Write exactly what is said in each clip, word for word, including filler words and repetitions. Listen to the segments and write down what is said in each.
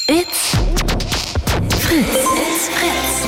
It's Fritz. It's Fritz.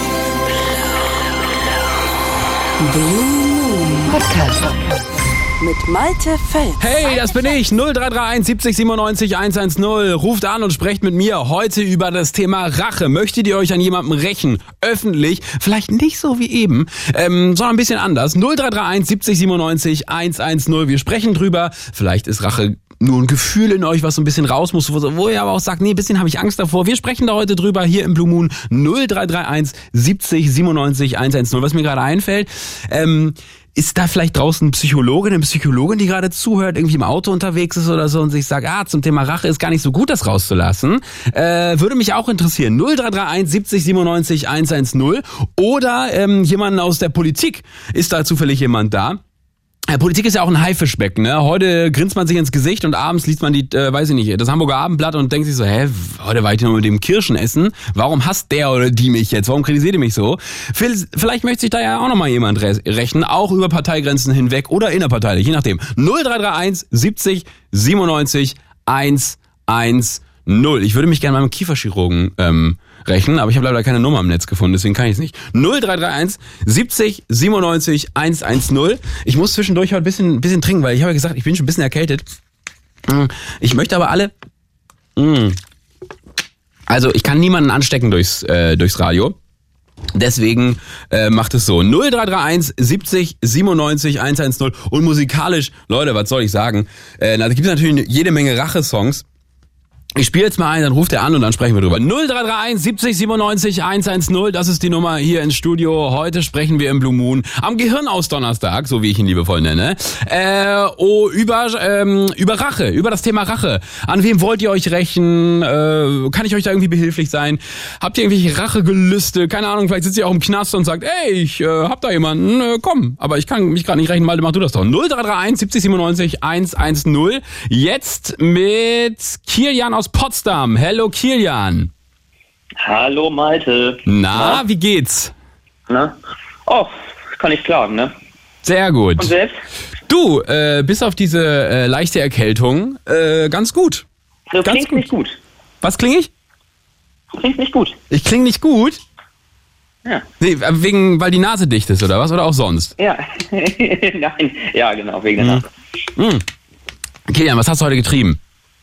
Blue Moon Podcast. Mit Malte Fels. Hey, das bin ich. null drei drei eins siebzig siebenundneunzig hundertzehn. Ruft an und sprecht mit mir heute über das Thema Rache. Möchtet ihr euch an jemandem rächen? Öffentlich? Vielleicht nicht so wie eben, ähm, sondern ein bisschen anders. null drei drei eins siebzig siebenundneunzig hundertzehn. Wir sprechen drüber. Vielleicht ist Rache nur ein Gefühl in euch, was so ein bisschen raus muss, wo ihr aber auch sagt, nee, ein bisschen habe ich Angst davor. Wir sprechen da heute drüber hier im Blue Moon. null drei drei eins siebzig siebenundneunzig hundertzehn. Was mir gerade einfällt, ähm, ist da vielleicht draußen ein Psychologe, eine Psychologin, die gerade zuhört, irgendwie im Auto unterwegs ist oder so und sich sagt, ah, zum Thema Rache ist gar nicht so gut, das rauszulassen. Äh, würde mich auch interessieren. null drei drei eins siebzig siebenundneunzig hundertzehn. Oder ähm, jemanden aus der Politik. Ist da zufällig jemand da? Ja, Politik ist ja auch ein Haifischbecken, ne? Heute grinst man sich ins Gesicht und abends liest man die, äh, weiß ich nicht, das Hamburger Abendblatt und denkt sich so, hä, heute war ich nur mit dem Kirschen essen. Warum hasst der oder die mich jetzt? Warum kritisiert ihr mich so? Vielleicht möchte sich da ja auch nochmal jemand rächen, auch über Parteigrenzen hinweg oder innerparteilich, je nachdem. null drei drei eins siebzig siebenundneunzig hundertzehn. Ich würde mich gerne mal mit dem Kieferchirurgen ähm, rächen, aber ich habe leider keine Nummer im Netz gefunden, deswegen kann ich es nicht. null drei drei eins siebzig siebenundneunzig hundertzehn. Ich muss zwischendurch heute ein bisschen, bisschen trinken, weil ich habe ja gesagt, ich bin schon ein bisschen erkältet. Ich möchte aber alle... Also ich kann niemanden anstecken durchs, äh, durchs Radio. Deswegen äh, macht es so. null drei drei eins siebzig siebenundneunzig hundertzehn. Und musikalisch, Leute, was soll ich sagen? Äh, da gibt es natürlich jede Menge Rache-Songs. Ich spiele jetzt mal ein, dann ruft er an und dann sprechen wir drüber. null drei drei eins siebzig siebenundneunzig hundertzehn, das ist die Nummer hier ins Studio. Heute sprechen wir im Blue Moon am Gehirnausdonnerstag, so wie ich ihn liebevoll nenne, äh, oh, über, ähm, über Rache, über das Thema Rache. An wem wollt ihr euch rächen? Äh, kann ich euch da irgendwie behilflich sein? Habt ihr irgendwelche Rachegelüste? Keine Ahnung, vielleicht sitzt ihr auch im Knast und sagt, ey, ich äh, hab da jemanden, äh, komm, aber ich kann mich gerade nicht rächen, Malte, mach du das doch. null drei drei eins siebzig siebenundneunzig hundertzehn. Jetzt mit Kilian aus Potsdam. Hello Kilian. Hallo Malte. Na, Na? Wie geht's? Na? Oh, kann ich klagen, ne? Sehr gut. Und selbst? Du, äh, bis auf diese äh, leichte Erkältung, äh, ganz gut. Du ganz klingst gut. nicht gut. Was klinge ich? Du klingst nicht gut. Ich klinge nicht gut? Ja. Nee, wegen, weil die Nase dicht ist, oder was? Oder auch sonst? Ja. Nein, ja genau, wegen der Nase. Hm. Kilian, was hast du heute getrieben?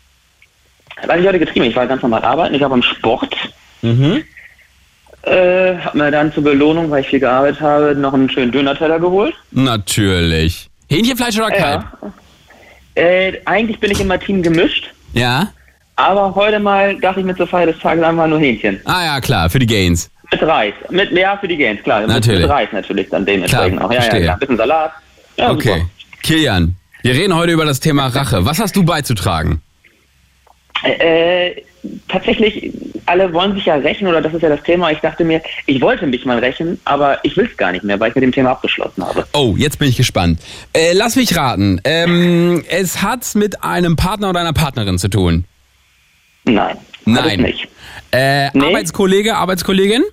Was ich heute getrieben? Ich war ganz normal arbeiten, ich war beim Sport. Mhm. Äh, hab mir dann zur Belohnung, weil ich viel gearbeitet habe, noch einen schönen Döner-Teller geholt. Natürlich. Hähnchenfleisch oder Kalb? Ja. Äh, eigentlich bin ich immer Team gemischt. Ja. Aber heute mal dachte ich mir zur Feier des Tages einfach nur Hähnchen. Ah ja, klar, für die Gains. Mit Reis. Mit, ja, für die Gains, klar. Natürlich. Mit, mit Reis natürlich dann dementsprechend klar, auch. Ja, verstehe. ja, klar. Ein bisschen Salat. Ja, okay. Super. Kilian, wir reden heute über das Thema Rache. Was hast du beizutragen? Äh, tatsächlich, alle wollen sich ja rächen, oder das ist ja das Thema. Ich dachte mir, ich wollte mich mal rächen, aber ich will es gar nicht mehr, weil ich mit dem Thema abgeschlossen habe. Oh, jetzt bin ich gespannt. Äh, lass mich raten. Ähm, es hat mit einem Partner oder einer Partnerin zu tun? Nein. Nein. Nicht. Äh, Nee. Arbeitskollege, Arbeitskollegin?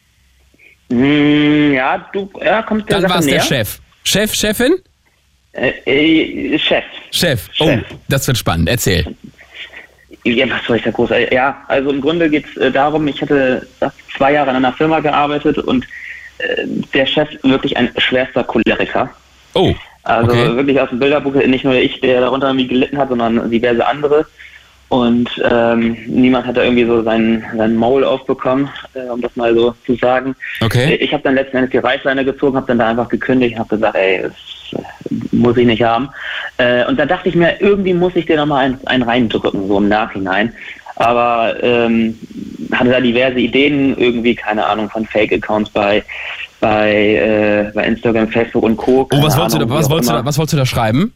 Hm, ja, du, ja, kommt der Dann war Sache es der näher. Chef. Chef, Chefin? Äh, äh, Chef. Chef. Oh, Chef. das wird spannend. Erzähl. Ja, was soll ich da groß? Ja, also im Grunde geht es äh, darum, ich hatte zwei Jahre in einer Firma gearbeitet und äh, der Chef wirklich ein schwerster Choleriker. Oh, Also okay. wirklich aus dem Bilderbuch, nicht nur ich, der darunter irgendwie gelitten hat, sondern diverse andere. Und ähm, niemand hat da irgendwie so seinen, seinen Maul aufbekommen, äh, um das mal so zu sagen. Okay. Ich habe dann letzten Endes die Reißleine gezogen, habe dann da einfach gekündigt, habe gesagt, ey, das äh, muss ich nicht haben. Äh, und da dachte ich mir, irgendwie muss ich dir nochmal einen, einen reindrücken, so im Nachhinein. Aber ähm, hatte da diverse Ideen, irgendwie, keine Ahnung, von Fake-Accounts bei bei, äh, bei Instagram, Facebook und Co. Oh, was wolltest, Ahnung, du da, was, wie auch wolltest du immer. da, was wolltest du da schreiben?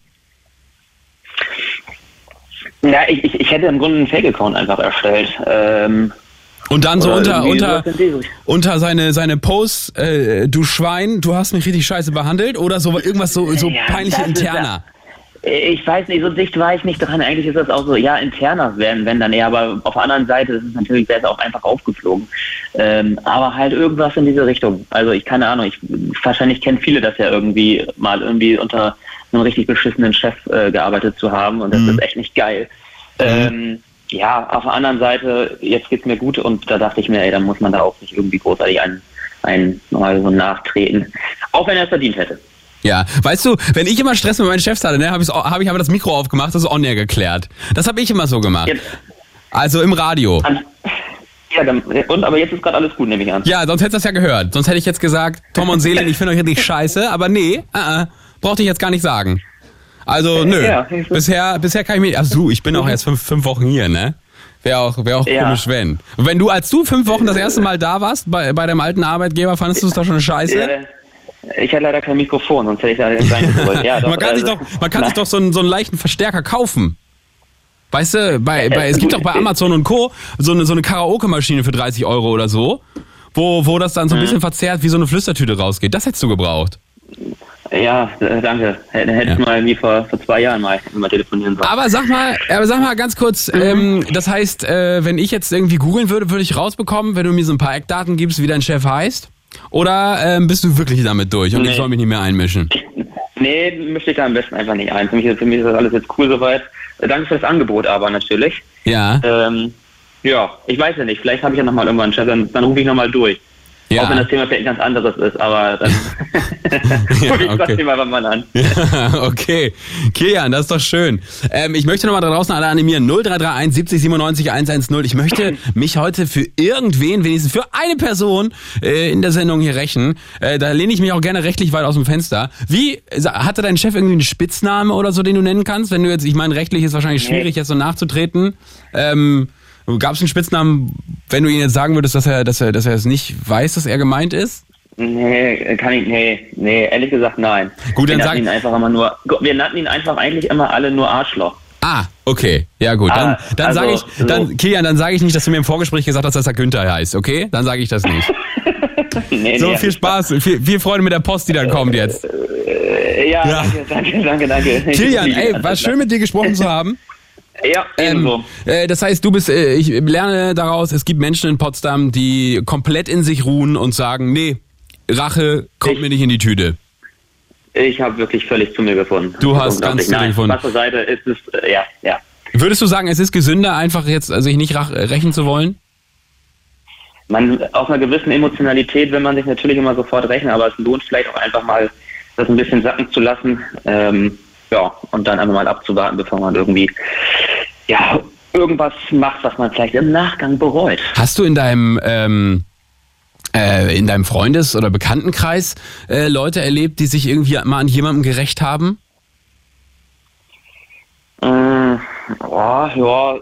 Ja, ich, ich, ich hätte im Grunde einen Fake-Account einfach erstellt. Ähm, Und dann so oder unter irgendwie unter sowas in die Richtung. unter seine seine Posts, äh, du Schwein, du hast mich richtig scheiße behandelt oder so irgendwas so so Ja, peinliche das ist interner. Ich weiß nicht, so dicht war ich nicht dran. Eigentlich ist das auch so, ja, interner werden, wenn dann eher, aber auf der anderen Seite ist es natürlich, wäre es auch einfach aufgeflogen. Ähm, aber halt irgendwas in diese Richtung. Also ich, keine Ahnung, ich, wahrscheinlich kennen viele das ja irgendwie, mal irgendwie unter einem richtig beschissenen Chef äh, gearbeitet zu haben und das Mhm. ist echt nicht geil. Mhm. Ähm, ja, auf der anderen Seite, jetzt geht's mir gut und da dachte ich mir, ey, dann muss man da auch nicht irgendwie großartig einen, einen nochmal so nachtreten. Auch wenn er es verdient hätte. Ja, weißt du, wenn ich immer Stress mit meinen Chefs hatte, ne, habe hab ich aber das Mikro aufgemacht, das ist on-air geklärt. Das habe ich immer so gemacht. Jetzt, also im Radio. An, ja, dann, und aber jetzt ist gerade alles gut, nehme ich an. Ja, sonst hättest du das ja gehört. Sonst hätte ich jetzt gesagt, Tom und Seelen, ich finde euch richtig scheiße, aber nee, uh-uh, brauchte ich jetzt gar nicht sagen. Also, nö. Ja, bisher, bisher kann ich mir, also du, ich bin auch erst fünf, fünf Wochen hier, ne? Wäre auch, wär auch ja. komisch, wenn. Und wenn du, als du fünf Wochen das erste Mal da warst, bei, bei deinem alten Arbeitgeber, fandest du es doch schon scheiße? Ja. Ich hatte leider kein Mikrofon, sonst hätte ich da nicht reingeholt. Ja, doch, man kann, also, sich, doch, man kann sich doch so einen, so einen leichten Verstärker kaufen. Weißt du, bei, bei, es gibt doch bei Amazon und Co. so eine, so eine Karaoke-Maschine für dreißig Euro oder so, wo, wo das dann so ein bisschen verzerrt wie so eine Flüstertüte rausgeht. Das hättest du gebraucht. Ja, danke. Hätte ich ja. mal wie vor, vor zwei Jahren mal, mal telefonieren sollen. Aber sag mal, aber sag mal ganz kurz, mhm. ähm, das heißt, äh, wenn ich jetzt irgendwie googeln würde, würde ich rausbekommen, wenn du mir so ein paar Eckdaten gibst, wie dein Chef heißt? Oder ähm, bist du wirklich damit durch und nee. ich soll mich nicht mehr einmischen? Nee, mische ich da am besten einfach nicht ein. Für mich, für mich ist das alles jetzt cool soweit. Danke für das Angebot aber natürlich. Ja. Ähm, ja, ich weiß ja nicht. Vielleicht habe ich ja nochmal irgendwann einen Chef, dann, dann rufe ich nochmal durch. Ja. Auch wenn das Thema vielleicht ein ganz anderes ist, aber dann ja, rufe ich okay. trotzdem einfach mal an. Ja, okay. Kilian, das ist doch schön. Ähm, ich möchte nochmal da draußen alle animieren. null drei drei eins siebzig siebenundneunzig hundertzehn. Ich möchte mich heute für irgendwen, wenigstens für eine Person äh, in der Sendung hier rächen. Äh, da lehne ich mich auch gerne rechtlich weit aus dem Fenster. Wie, hatte dein Chef irgendwie einen Spitzname oder so, den du nennen kannst? Wenn du jetzt, ich meine, rechtlich ist wahrscheinlich schwierig, nee. jetzt so nachzutreten. Ähm, Gab es einen Spitznamen, wenn du ihn jetzt sagen würdest, dass er, dass er, dass er es nicht weiß, dass er gemeint ist? Nee, kann ich, nee, nee, ehrlich gesagt, nein. Gut, dann wir sag ihn einfach immer nur, wir nannten ihn einfach eigentlich immer alle nur Arschloch. Ah, okay, ja gut, dann, dann also, sage ich, dann, so. Kilian, dann sage ich nicht, dass du mir im Vorgespräch gesagt hast, dass er Günther heißt, okay? Dann sage ich das nicht. nee, so, nee, viel Spaß, viel, viel Freude mit der Post, die dann kommt jetzt. Äh, ja, ja, danke, danke, danke. Kilian, ey, war schön mit dir gesprochen zu haben. Ja, ebenso. Ähm, äh, das heißt, du bist, äh, ich lerne daraus, es gibt Menschen in Potsdam, die komplett in sich ruhen und sagen, nee, Rache kommt ich, mir nicht in die Tüte. Ich habe wirklich völlig zu mir gefunden. Du hast ganz zu dir gefunden. Spaß zur Seite ist es, äh, ja, ja. Würdest du sagen, es ist gesünder, einfach jetzt sich nicht rach, rächen zu wollen? Man, auf einer gewissen Emotionalität will man sich natürlich immer sofort rächen, aber es lohnt vielleicht auch einfach mal, das ein bisschen sacken zu lassen, ähm, ja, und dann einfach mal abzuwarten, bevor man irgendwie, ja, irgendwas macht, was man vielleicht im Nachgang bereut. Hast du in deinem, ähm, äh, in deinem Freundes- oder Bekanntenkreis äh, Leute erlebt, die sich irgendwie mal an jemandem gerächt haben? Mm, oh, ja,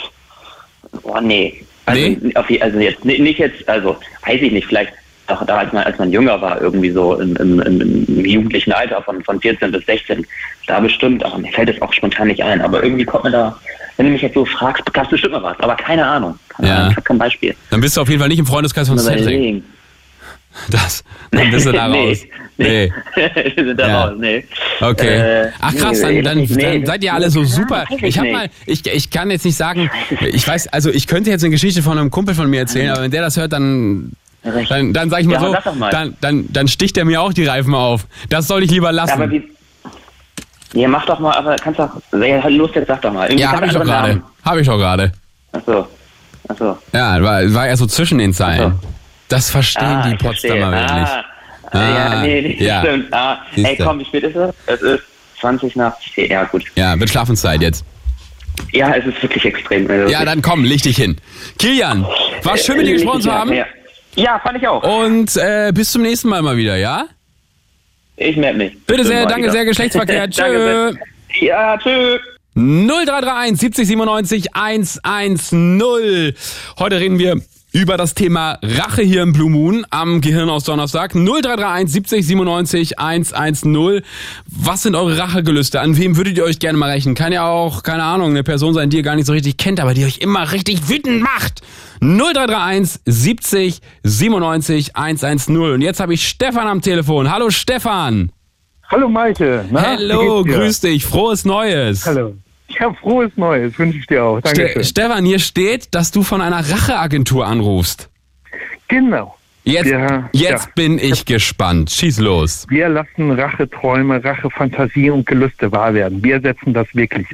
oh, nee. Also, nee? Auf, also jetzt, nicht jetzt, also, weiß ich nicht, vielleicht auch da, als man, als man jünger war, irgendwie so im, im, im jugendlichen Alter von, von vierzehn bis sechzehn, da bestimmt, aber mir fällt es auch spontan nicht ein, aber irgendwie kommt mir da, wenn du mich jetzt so fragst, gab es bestimmt mal was, aber keine Ahnung, keine ja. Ahnung, ich habe kein Beispiel. Dann bist du auf jeden Fall nicht im Freundeskreis von Cedric. Das, dann bist du da raus. Nee, nee. Wir sind da ja. raus, nee. Okay. Ach krass, dann, dann, nee, dann seid ihr alle so super. Ich hab mal, ich, ich kann jetzt nicht sagen, ich weiß, also ich könnte jetzt eine Geschichte von einem Kumpel von mir erzählen, aber wenn der das hört, dann Dann, dann sag ich mal ja, so, mal. Dann, dann, dann sticht er mir auch die Reifen auf. Das soll ich lieber lassen. Ja, aber wie, ja, mach doch mal, aber kannst doch, ja, los, jetzt sag doch mal. Irgendwie ja, hab ich doch gerade. Hab ich doch gerade. Ach so, ach so. Ja, war, war ja so zwischen den Zeilen. So. Das verstehen ah, die Potsdamer wirklich. Ah, ah, ja, nee, nee, ja. stimmt. Ah, ey, komm, wie spät ist es? Es ist zwanzig nach zehn, ja gut. Ja, wird Schlafenszeit jetzt. Ja, es ist wirklich extrem. Also ja, dann komm, leg dich hin. Kilian, war schön mit dir gesprochen zu haben. Ja. Ja, fand ich auch. Und äh, bis zum nächsten Mal mal wieder, ja? Ich melde mich. Bitte sehr, danke sehr, Geschlechtsverkehr. Tschö. Ja, tschö. null drei drei eins siebzig siebenundneunzig hundertzehn. Heute reden wir über das Thema Rache hier im Blue Moon am Gehirn aus Donnerstag. null drei drei eins siebzig siebenundneunzig hundertzehn. Was sind eure Rachegelüste? An wem würdet ihr euch gerne mal rächen? Kann ja auch, keine Ahnung, eine Person sein, die ihr gar nicht so richtig kennt, aber die euch immer richtig wütend macht. null drei drei eins siebzig siebenundneunzig hundertzehn. Und jetzt habe ich Stefan am Telefon. Hallo Stefan. Hallo Malte. Na, Hallo, grüß dich. Frohes Neues. Hallo. Ja, frohes Neues wünsche ich dir auch. Danke. Ste- Stefan, hier steht, dass du von einer Racheagentur anrufst. Genau. Jetzt, ja, jetzt ja. bin ich gespannt. Schieß los. Wir lassen Racheträume, Rachefantasie und Gelüste wahr werden. Wir setzen das wirklich um.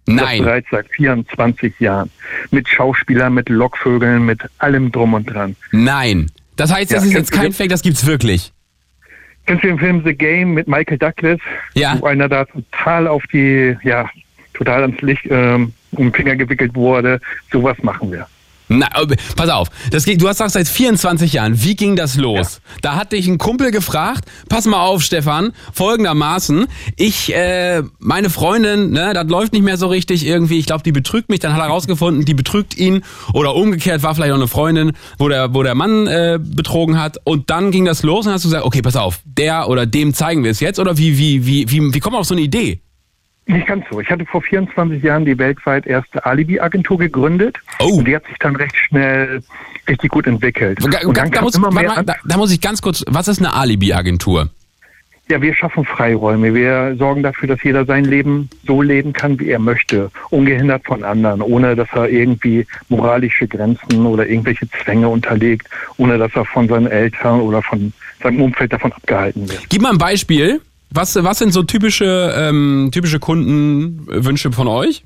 Nein. Das bereits seit vierundzwanzig Jahren. Mit Schauspielern, mit Lockvögeln, mit allem drum und dran. Nein. Das heißt, das Ja, ist jetzt kein Fake, das gibt's wirklich. Kennst du den Film The Game mit Michael Douglas? Ja. Wo einer da total auf die, ja, total ans Licht ähm, um den Finger gewickelt wurde. Sowas machen wir. Na, pass auf, das geht, du hast gesagt, seit vierundzwanzig Jahren, wie ging das los? Ja. Da hat dich ein Kumpel gefragt, pass mal auf, Stefan, folgendermaßen, ich, äh, meine Freundin, ne, das läuft nicht mehr so richtig irgendwie, ich glaube, die betrügt mich, dann hat er rausgefunden, die betrügt ihn oder umgekehrt war vielleicht auch eine Freundin, wo der, wo der Mann äh, betrogen hat und dann ging das los und hast du gesagt, okay, pass auf, der oder dem zeigen wir es jetzt oder wie, wie, wie, wie, wie kommt man auf so eine Idee? Nicht ganz so. Ich hatte vor vierundzwanzig Jahren die weltweit erste Alibi-Agentur gegründet. Oh. Und die hat sich dann recht schnell richtig gut entwickelt. Da, und dann da, kam muss, immer mehr mal, da, da muss ich ganz kurz, was ist eine Alibi-Agentur? Ja, wir schaffen Freiräume. Wir sorgen dafür, dass jeder sein Leben so leben kann, wie er möchte. Ungehindert von anderen, ohne dass er irgendwie moralische Grenzen oder irgendwelche Zwänge unterlegt, ohne dass er von seinen Eltern oder von seinem Umfeld davon abgehalten wird. Gib mal ein Beispiel. Was, was sind so typische, ähm, typische Kundenwünsche von euch?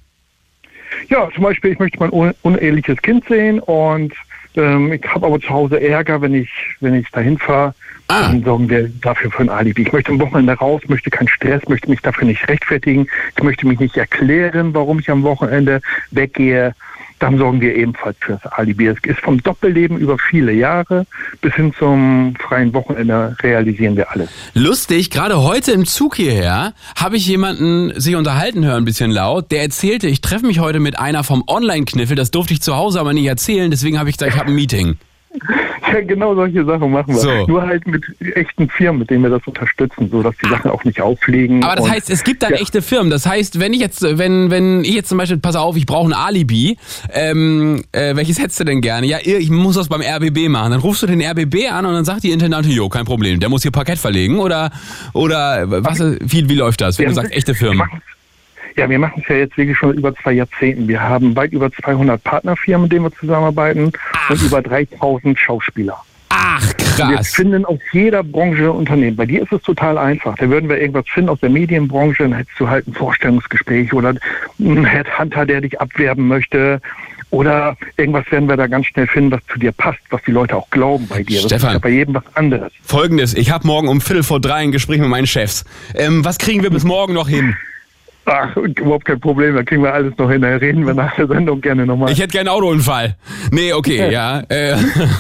Ja, zum Beispiel, ich möchte mein un- uneheliches Kind sehen und ähm, ich habe aber zu Hause Ärger, wenn ich wenn ich dahin fahre. Ah. Dann sorgen wir dafür für ein Alibi. Ich möchte am Wochenende raus, möchte keinen Stress, möchte mich dafür nicht rechtfertigen. Ich möchte mich nicht erklären, warum ich am Wochenende weggehe. Dann sorgen wir ebenfalls für das Alibi. Es ist vom Doppelleben über viele Jahre bis hin zum freien Wochenende realisieren wir alles. Lustig, gerade heute im Zug hierher habe ich jemanden sich unterhalten hören, ein bisschen laut, der erzählte, ich treffe mich heute mit einer vom Online-Kniffel, das durfte ich zu Hause aber nicht erzählen, deswegen habe ich gesagt, ich habe ein Meeting. Ja, genau solche Sachen machen wir. So. Nur halt mit echten Firmen, mit denen wir das unterstützen, so dass die Sachen auch nicht auffliegen. Aber das und, heißt, es gibt dann ja. echte Firmen. Das heißt, wenn ich jetzt, wenn, wenn ich jetzt zum Beispiel, pass auf, ich brauche ein Alibi, ähm, äh, welches hättest du denn gerne? Ja, ich muss das beim R B B machen. Dann rufst du den R B B an und dann sagt die Intendantin, jo, kein Problem, der muss hier Parkett verlegen oder, oder was, wie, wie läuft das, wenn ja, du sagst, echte Firmen? Ja, wir machen es ja jetzt wirklich schon über zwei Jahrzehnten. Wir haben weit über zweihundert Partnerfirmen, mit denen wir zusammenarbeiten. Ach. Und über dreitausend Schauspieler. Ach, krass. Wir finden aus jeder Branche Unternehmen. Bei dir ist es total einfach. Da würden wir irgendwas finden aus der Medienbranche, dann hättest du halt ein Vorstellungsgespräch oder einen Headhunter, der dich abwerben möchte. Oder irgendwas werden wir da ganz schnell finden, was zu dir passt, was die Leute auch glauben bei dir. Das Stefan, ist ja bei jedem was anderes. Folgendes, ich habe morgen um Viertel vor drei ein Gespräch mit meinen Chefs. Ähm, was kriegen wir bis morgen noch hin? Ach, überhaupt kein Problem, da kriegen wir alles noch hin. Da reden wir nach der Sendung gerne nochmal. Ich hätte gerne einen Autounfall. Nee, okay, ja. Äh,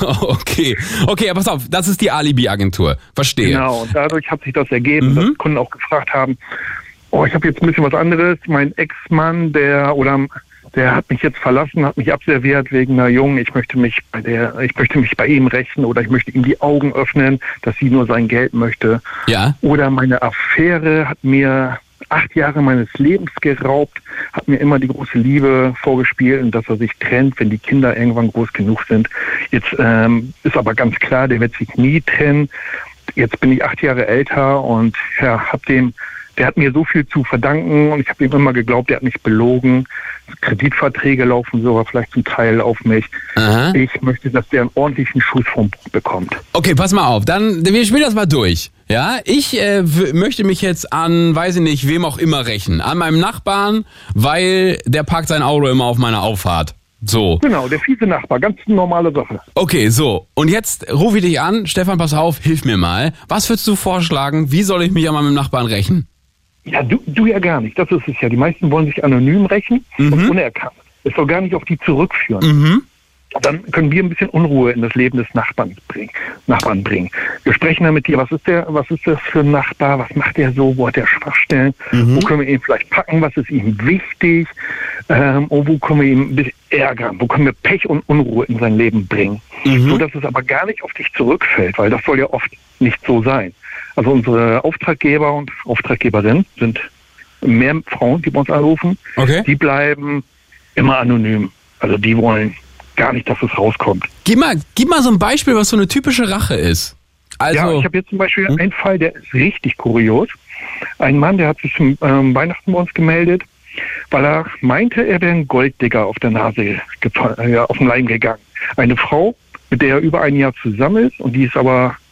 okay. Okay, aber pass auf, das ist die Alibi-Agentur. Verstehe. Genau, und dadurch hat sich das ergeben, Mhm. dass Kunden auch gefragt haben, oh, ich habe jetzt ein bisschen was anderes. Mein Ex-Mann, der oder der hat mich jetzt verlassen, hat mich abserviert wegen einer Jungen. Ich möchte mich bei der, ich möchte mich bei ihm rächen oder ich möchte ihm die Augen öffnen, dass sie nur sein Geld möchte. Ja. Oder meine Affäre hat mir acht Jahre meines Lebens geraubt, hat mir immer die große Liebe vorgespielt und dass er sich trennt, wenn die Kinder irgendwann groß genug sind. Jetzt ähm, ist aber ganz klar, der wird sich nie trennen. Jetzt bin ich acht Jahre älter und ja, hab dem, der hat mir so viel zu verdanken und ich habe ihm immer geglaubt, der hat mich belogen. Kreditverträge laufen sogar vielleicht zum Teil auf mich. Aha. Ich möchte, dass der einen ordentlichen Schuss vom Bug bekommt. Okay, pass mal auf. Dann, wir spielen das mal durch. Ja, ich äh, w- möchte mich jetzt an, weiß ich nicht, wem auch immer rächen. An meinem Nachbarn, weil der parkt sein Auto immer auf meiner Auffahrt. So. Genau, der fiese Nachbar, ganz normale Sache. Okay, so. Und jetzt rufe ich dich an. Stefan, pass auf, hilf mir mal. Was würdest du vorschlagen? Wie soll ich mich an meinem Nachbarn rächen? Ja, du, du ja gar nicht. Das ist es ja. Die meisten wollen sich anonym rächen Mhm. und unerkannt. Es soll gar nicht auf die zurückführen. Mhm. Dann können wir ein bisschen Unruhe in das Leben des Nachbarn bringen. Nachbarn bringen. Wir sprechen dann mit dir, was ist der, was ist das für ein Nachbar, was macht der so, wo hat der Schwachstellen, Mhm. wo können wir ihn vielleicht packen, was ist ihm wichtig, ähm, und wo können wir ihn ein bisschen ärgern, wo können wir Pech und Unruhe in sein Leben bringen. Mhm. So dass es aber gar nicht auf dich zurückfällt, weil das soll ja oft nicht so sein. Also unsere Auftraggeber und Auftraggeberinnen sind mehr Frauen, die bei uns anrufen, Okay. die bleiben immer anonym. Also die wollen gar nicht, dass es rauskommt. Gib mal, gib mal so ein Beispiel, was so eine typische Rache ist. Also, Ja, ich habe jetzt zum Beispiel Hm? einen Fall, der ist richtig kurios. Ein Mann, der hat sich zum ähm, Weihnachten bei uns gemeldet, weil er meinte, er wäre ein Golddigger auf der Nase, gefa- äh, auf den Leim gegangen. Eine Frau, mit der er über ein Jahr zusammen ist und die ist aber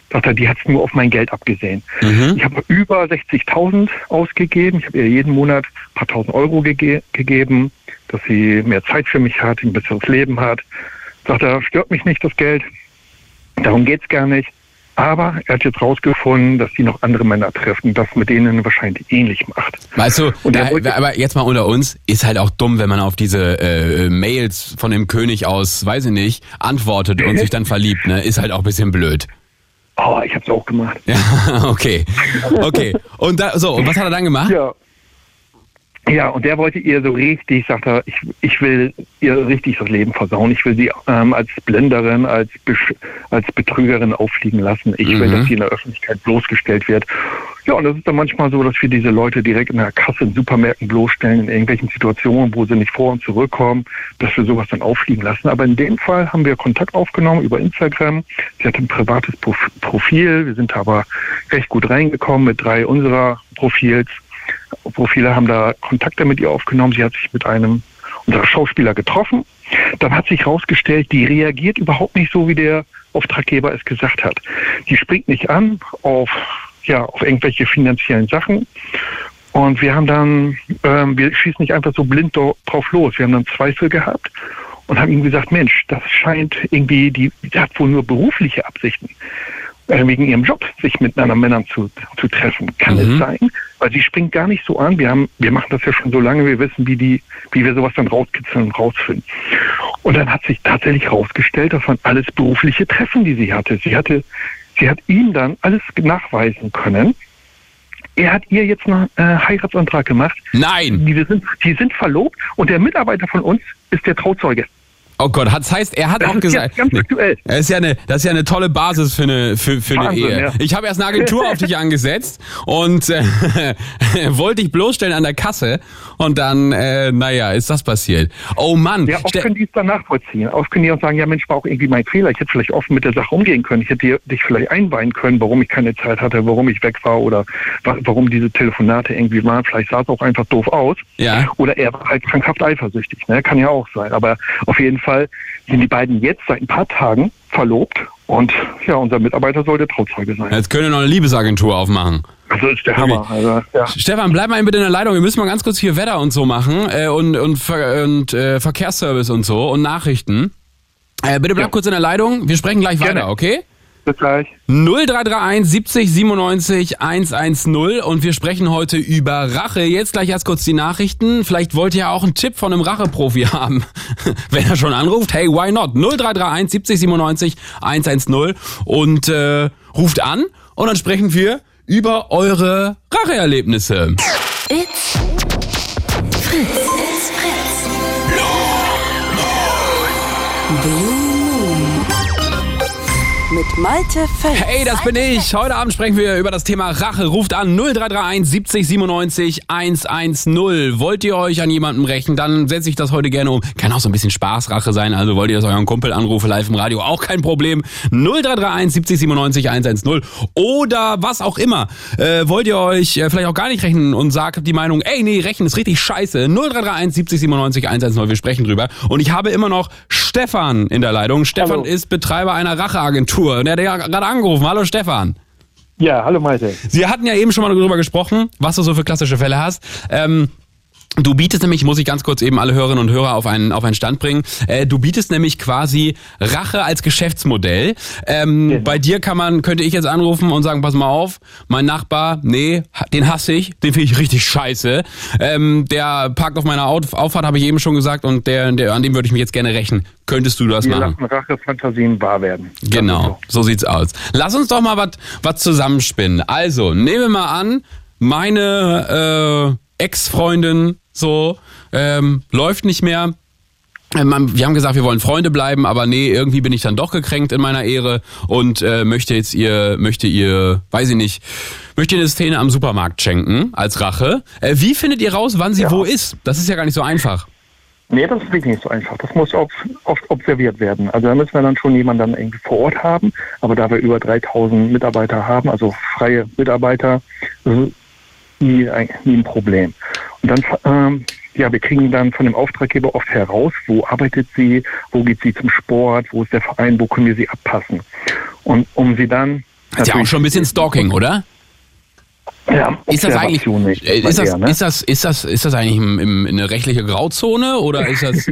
Sagt er, die hat es nur auf mein Geld abgesehen. Mhm. Ich habe über sechzigtausend ausgegeben. Ich habe ihr jeden Monat ein paar tausend Euro gege- gegeben, dass sie mehr Zeit für mich hat, ein besseres Leben hat. Sagt er, stört mich nicht das Geld. Darum geht's gar nicht. Aber er hat jetzt rausgefunden, dass die noch andere Männer treffen, das mit denen wahrscheinlich ähnlich macht. Weißt du, da, aber jetzt mal unter uns, ist halt auch dumm, wenn man auf diese äh, Mails von dem König aus, weiß ich nicht, antwortet und sich dann verliebt, ne? Ist halt auch ein bisschen blöd. Oh, ich hab's auch gemacht. Ja, okay. Okay. Und da, so, und was hat er dann gemacht? Ja. Ja, und der wollte ihr so richtig, sagt er, ich, ich will ihr richtig das Leben versauen. Ich will sie ähm, als Blenderin, als, Besch- als Betrügerin auffliegen lassen. Ich mhm. will, dass sie in der Öffentlichkeit bloßgestellt wird. Ja, und das ist dann manchmal so, dass wir diese Leute direkt in der Kasse in Supermärkten bloßstellen, in irgendwelchen Situationen, wo sie nicht vor und zurückkommen, dass wir sowas dann auffliegen lassen. Aber in dem Fall haben wir Kontakt aufgenommen über Instagram. Sie hat ein privates Prof- Profil. Wir sind aber recht gut reingekommen mit drei unserer Profils. Profile haben da Kontakte mit ihr aufgenommen. Sie hat sich mit einem unserer Schauspieler getroffen. Dann hat sich herausgestellt, die reagiert überhaupt nicht so, wie der Auftraggeber es gesagt hat. Die springt nicht an auf, ja, auf irgendwelche finanziellen Sachen. Und wir haben dann, ähm, wir schießen nicht einfach so blind drauf los. Wir haben dann Zweifel gehabt und haben ihm gesagt, Mensch, das scheint irgendwie, die, die hat wohl nur berufliche Absichten. Wegen ihrem Job, sich mit anderen Männern zu, zu treffen. Kann mhm. es sein? Weil sie springt gar nicht so an. Wir haben, wir machen das ja schon so lange, wir wissen, wie die, wie wir sowas dann rauskitzeln und rausfinden. Und dann hat sich tatsächlich herausgestellt, das waren alles berufliche Treffen, die sie hatte. Sie hatte, sie hat ihm dann alles nachweisen können. Er hat ihr jetzt einen äh, Heiratsantrag gemacht. Nein! Die, wir sind, die sind verlobt und der Mitarbeiter von uns ist der Trauzeuge. Oh Gott, das heißt, er hat das auch ist gesagt, ganz aktuell. Das ist ja eine, das ist ja eine tolle Basis für eine, für, für Wahnsinn, eine Ehe. Ja. Ich habe erst eine Agentur auf dich angesetzt und äh, wollte dich bloßstellen an der Kasse und dann, äh, naja, ist das passiert. Oh Mann. Ja, oft Ste- können die es dann nachvollziehen. Oft können die auch sagen, ja Mensch, war auch irgendwie mein Fehler. Ich hätte vielleicht offen mit der Sache umgehen können. Ich hätte dich vielleicht einweihen können, warum ich keine Zeit hatte, warum ich weg war oder warum diese Telefonate irgendwie waren. Vielleicht sah es auch einfach doof aus. Ja. Oder er war halt krankhaft eifersüchtig. Ne? Kann ja auch sein. Aber auf jeden Fall Fall sind die beiden jetzt seit ein paar Tagen verlobt und ja, unser Mitarbeiter sollte Trauzeuge sein. Jetzt können wir noch eine Liebesagentur aufmachen. Also ist der Hammer. Also, ja. Stefan, bleib mal bitte in der Leitung. Wir müssen mal ganz kurz hier Wetter und so machen äh, und, und, Ver- und äh, Verkehrsservice und so und Nachrichten. Äh, bitte bleib ja. kurz in der Leitung. Wir sprechen gleich Gerne. weiter, okay? Bis gleich. null drei drei eins siebzig siebenundneunzig hundertzehn und wir sprechen heute über Rache. Jetzt gleich erst kurz die Nachrichten. Vielleicht wollt ihr ja auch einen Tipp von einem Racheprofi haben. Wenn er schon anruft, hey, why not? null drei drei eins siebzig siebenundneunzig hundertzehn und äh, ruft an und dann sprechen wir über eure Racheerlebnisse. It's Fritz. It's Fritz. Blue mit Malte Fels. Hey, das bin ich. Heute Abend sprechen wir über das Thema Rache. Ruft an null drei drei eins siebzig siebenundneunzig hundertzehn. Wollt ihr euch an jemandem rächen, dann setze ich das heute gerne um. Kann auch so ein bisschen Spaßrache sein. Also wollt ihr, dass euren Kumpel anrufe live im Radio, auch kein Problem. null drei drei eins siebzig siebenundneunzig hundertzehn. Oder was auch immer. Äh, wollt ihr euch äh, vielleicht auch gar nicht rächen und sagt die Meinung, ey, nee, rächen ist richtig scheiße. null drei drei eins siebzig siebenundneunzig hundertzehn. Wir sprechen drüber. Und ich habe immer noch Stefan in der Leitung. Stefan Hallo. Ist Betreiber einer Racheagentur. Und er hat ja gerade angerufen. Hallo Stefan. Ja, hallo Malte. Sie hatten ja eben schon mal darüber gesprochen, was du so für klassische Fälle hast. Ähm, du bietest nämlich, muss ich ganz kurz eben alle Hörerinnen und Hörer auf einen, auf einen Stand bringen, äh, du bietest nämlich quasi Rache als Geschäftsmodell. Ähm, genau. Bei dir kann man, könnte ich jetzt anrufen und sagen, pass mal auf, mein Nachbar, nee, den hasse ich, den finde ich richtig scheiße. Ähm, der parkt auf meiner Auffahrt, habe ich eben schon gesagt, und der, der, an dem würde ich mich jetzt gerne rächen. Könntest du das Wir machen? Wir lassen Rache-Fantasien wahr werden. Genau, so sieht's aus. Lass uns doch mal was was zusammenspinnen. Also, nehmen wir mal an, meine äh, Ex-Freundin so ähm, läuft nicht mehr. Ähm, wir haben gesagt, wir wollen Freunde bleiben, aber nee, irgendwie bin ich dann doch gekränkt in meiner Ehre und äh, möchte jetzt ihr, möchte ihr, weiß ich nicht, möchte ihr eine Szene am Supermarkt schenken als Rache. Äh, wie findet ihr raus, wann sie ja. wo ist? Das ist ja gar nicht so einfach. Nee, das ist wirklich nicht so einfach. Das muss oft, oft observiert werden. Also da müssen wir dann schon jemanden dann irgendwie vor Ort haben. Aber da wir über dreitausend Mitarbeiter haben, also freie Mitarbeiter, nie, nie ein Problem. Und dann, ähm, ja, wir kriegen dann von dem Auftraggeber oft heraus, wo arbeitet sie, wo geht sie zum Sport, wo ist der Verein, wo können wir sie abpassen. Und um sie dann ist ja auch schon ein bisschen Stalking, oder? Ja, ist das eigentlich, nicht, ist, das, eher, ne? ist, das, ist, das, ist das eigentlich im, im, eine rechtliche Grauzone oder ist das...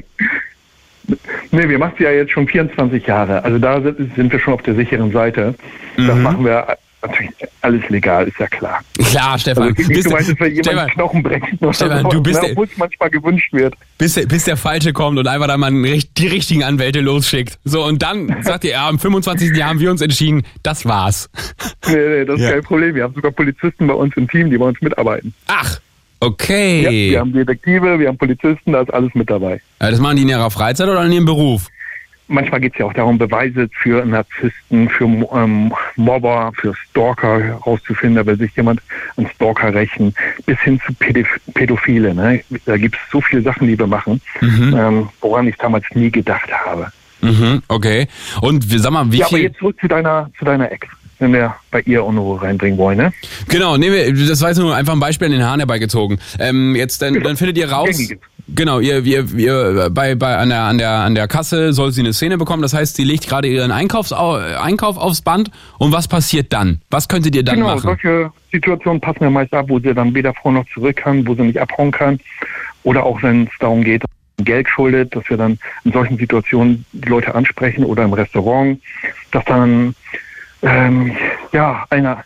Nee, wir machen es ja jetzt schon vierundzwanzig Jahre. Also da sind wir schon auf der sicheren Seite. Mhm. Das machen wir natürlich alles legal, ist ja klar. Klar, Stefan. Also, bist du meinst, dass wir jemanden Knochen brechen oder Stefan, so, du bist ne, obwohl es manchmal gewünscht wird. Bis, bis der Falsche kommt und einfach da mal die richtigen Anwälte losschickt. So, und dann sagt ihr, ja, am fünfundzwanzigsten Jahr haben wir uns entschieden, das war's. Nee, nee, das ist ja kein Problem. Wir haben sogar Polizisten bei uns im Team, die bei uns mitarbeiten. Ach, okay. Ja, wir haben Detektive, wir haben Polizisten, da ist alles mit dabei. Ja, das machen die in ihrer Freizeit oder in ihrem Beruf? Manchmal geht es ja auch darum, Beweise für Narzissten, für ähm, Mobber, für Stalker herauszufinden. Da will sich jemand an Stalker rächen, bis hin zu Pädoph- Pädophile. Ne? Da gibt es so viele Sachen, die wir machen, mhm. ähm, woran ich damals nie gedacht habe. Mhm, okay. Und sag mal, wie ja, viel... aber jetzt zurück zu deiner, zu deiner Ex, wenn wir bei ihr Unruhe reinbringen wollen, ne? Genau, nee, das war jetzt nur einfach ein Beispiel an den Haaren herbeigezogen. Ähm, jetzt, dann, dann findet ihr raus... Gängige. Genau, ihr, ihr, ihr bei, bei an der an der an der Kasse soll sie eine Szene bekommen. Das heißt, sie legt gerade ihren Einkaufs, Einkauf aufs Band. Und was passiert dann? Was könntet ihr dann genau, machen? Genau, solche Situationen passen ja meist ab, wo sie dann weder vor noch zurück kann, wo sie nicht abhauen kann. Oder auch wenn es darum geht, Geld schuldet, dass wir dann in solchen Situationen die Leute ansprechen oder im Restaurant, dass dann ähm, ja einer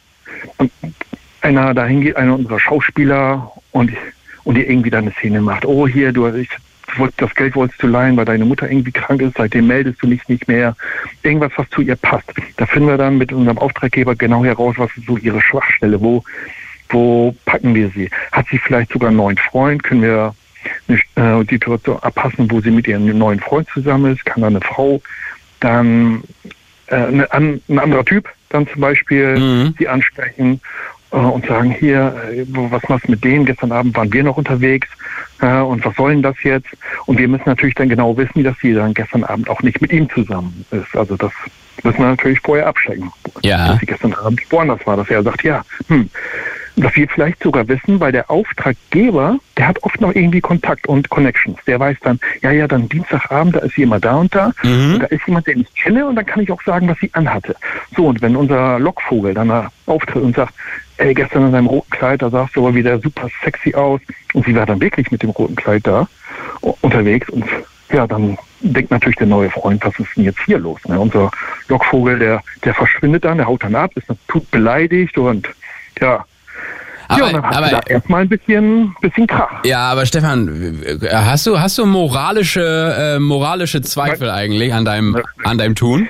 einer dahin geht, einer unserer Schauspieler und und ihr irgendwie dann eine Szene macht. Oh, hier, du, ich, das Geld wolltest du leihen, weil deine Mutter irgendwie krank ist, seitdem meldest du dich nicht mehr. Irgendwas, was zu ihr passt. Da finden wir dann mit unserem Auftraggeber genau heraus, was ist so ihre Schwachstelle, wo, wo packen wir sie. Hat sie vielleicht sogar einen neuen Freund? Können wir eine äh, Situation abpassen, wo sie mit ihrem neuen Freund zusammen ist? Kann da eine Frau dann äh, eine, an, ein anderer Typ dann zum Beispiel mhm. sie ansprechen und sagen, hier, was machst du mit denen? Gestern Abend waren wir noch unterwegs äh, und was soll denn das jetzt? Und wir müssen natürlich dann genau wissen, dass sie dann gestern Abend auch nicht mit ihm zusammen ist. Also das müssen wir natürlich vorher abstecken. Ja. Dass sie gestern Abend woanders war, dass er sagt, ja, hm, dass wir vielleicht sogar wissen, weil der Auftraggeber, der hat oft noch irgendwie Kontakt und Connections. Der weiß dann, ja, ja, dann Dienstagabend, da ist sie immer da und da. Mhm. Und da ist jemand, den ich kenne und dann kann ich auch sagen, was sie anhatte. So, und wenn unser Lockvogel dann da auftritt und sagt, ey, gestern in deinem roten Kleid, da sahst du aber wieder super sexy aus. Und sie war dann wirklich mit dem roten Kleid da unterwegs. Und ja, dann denkt natürlich der neue Freund, was ist denn jetzt hier los? Ne? Unser Lockvogel, der, der verschwindet dann, der haut dann ab, ist tut beleidigt und ja, aber, ja, und dann hast aber, du da erstmal ein bisschen, bisschen Krach. Ja, aber Stefan, hast du, hast du moralische, äh, moralische Zweifel Nein. eigentlich an deinem, an deinem Tun?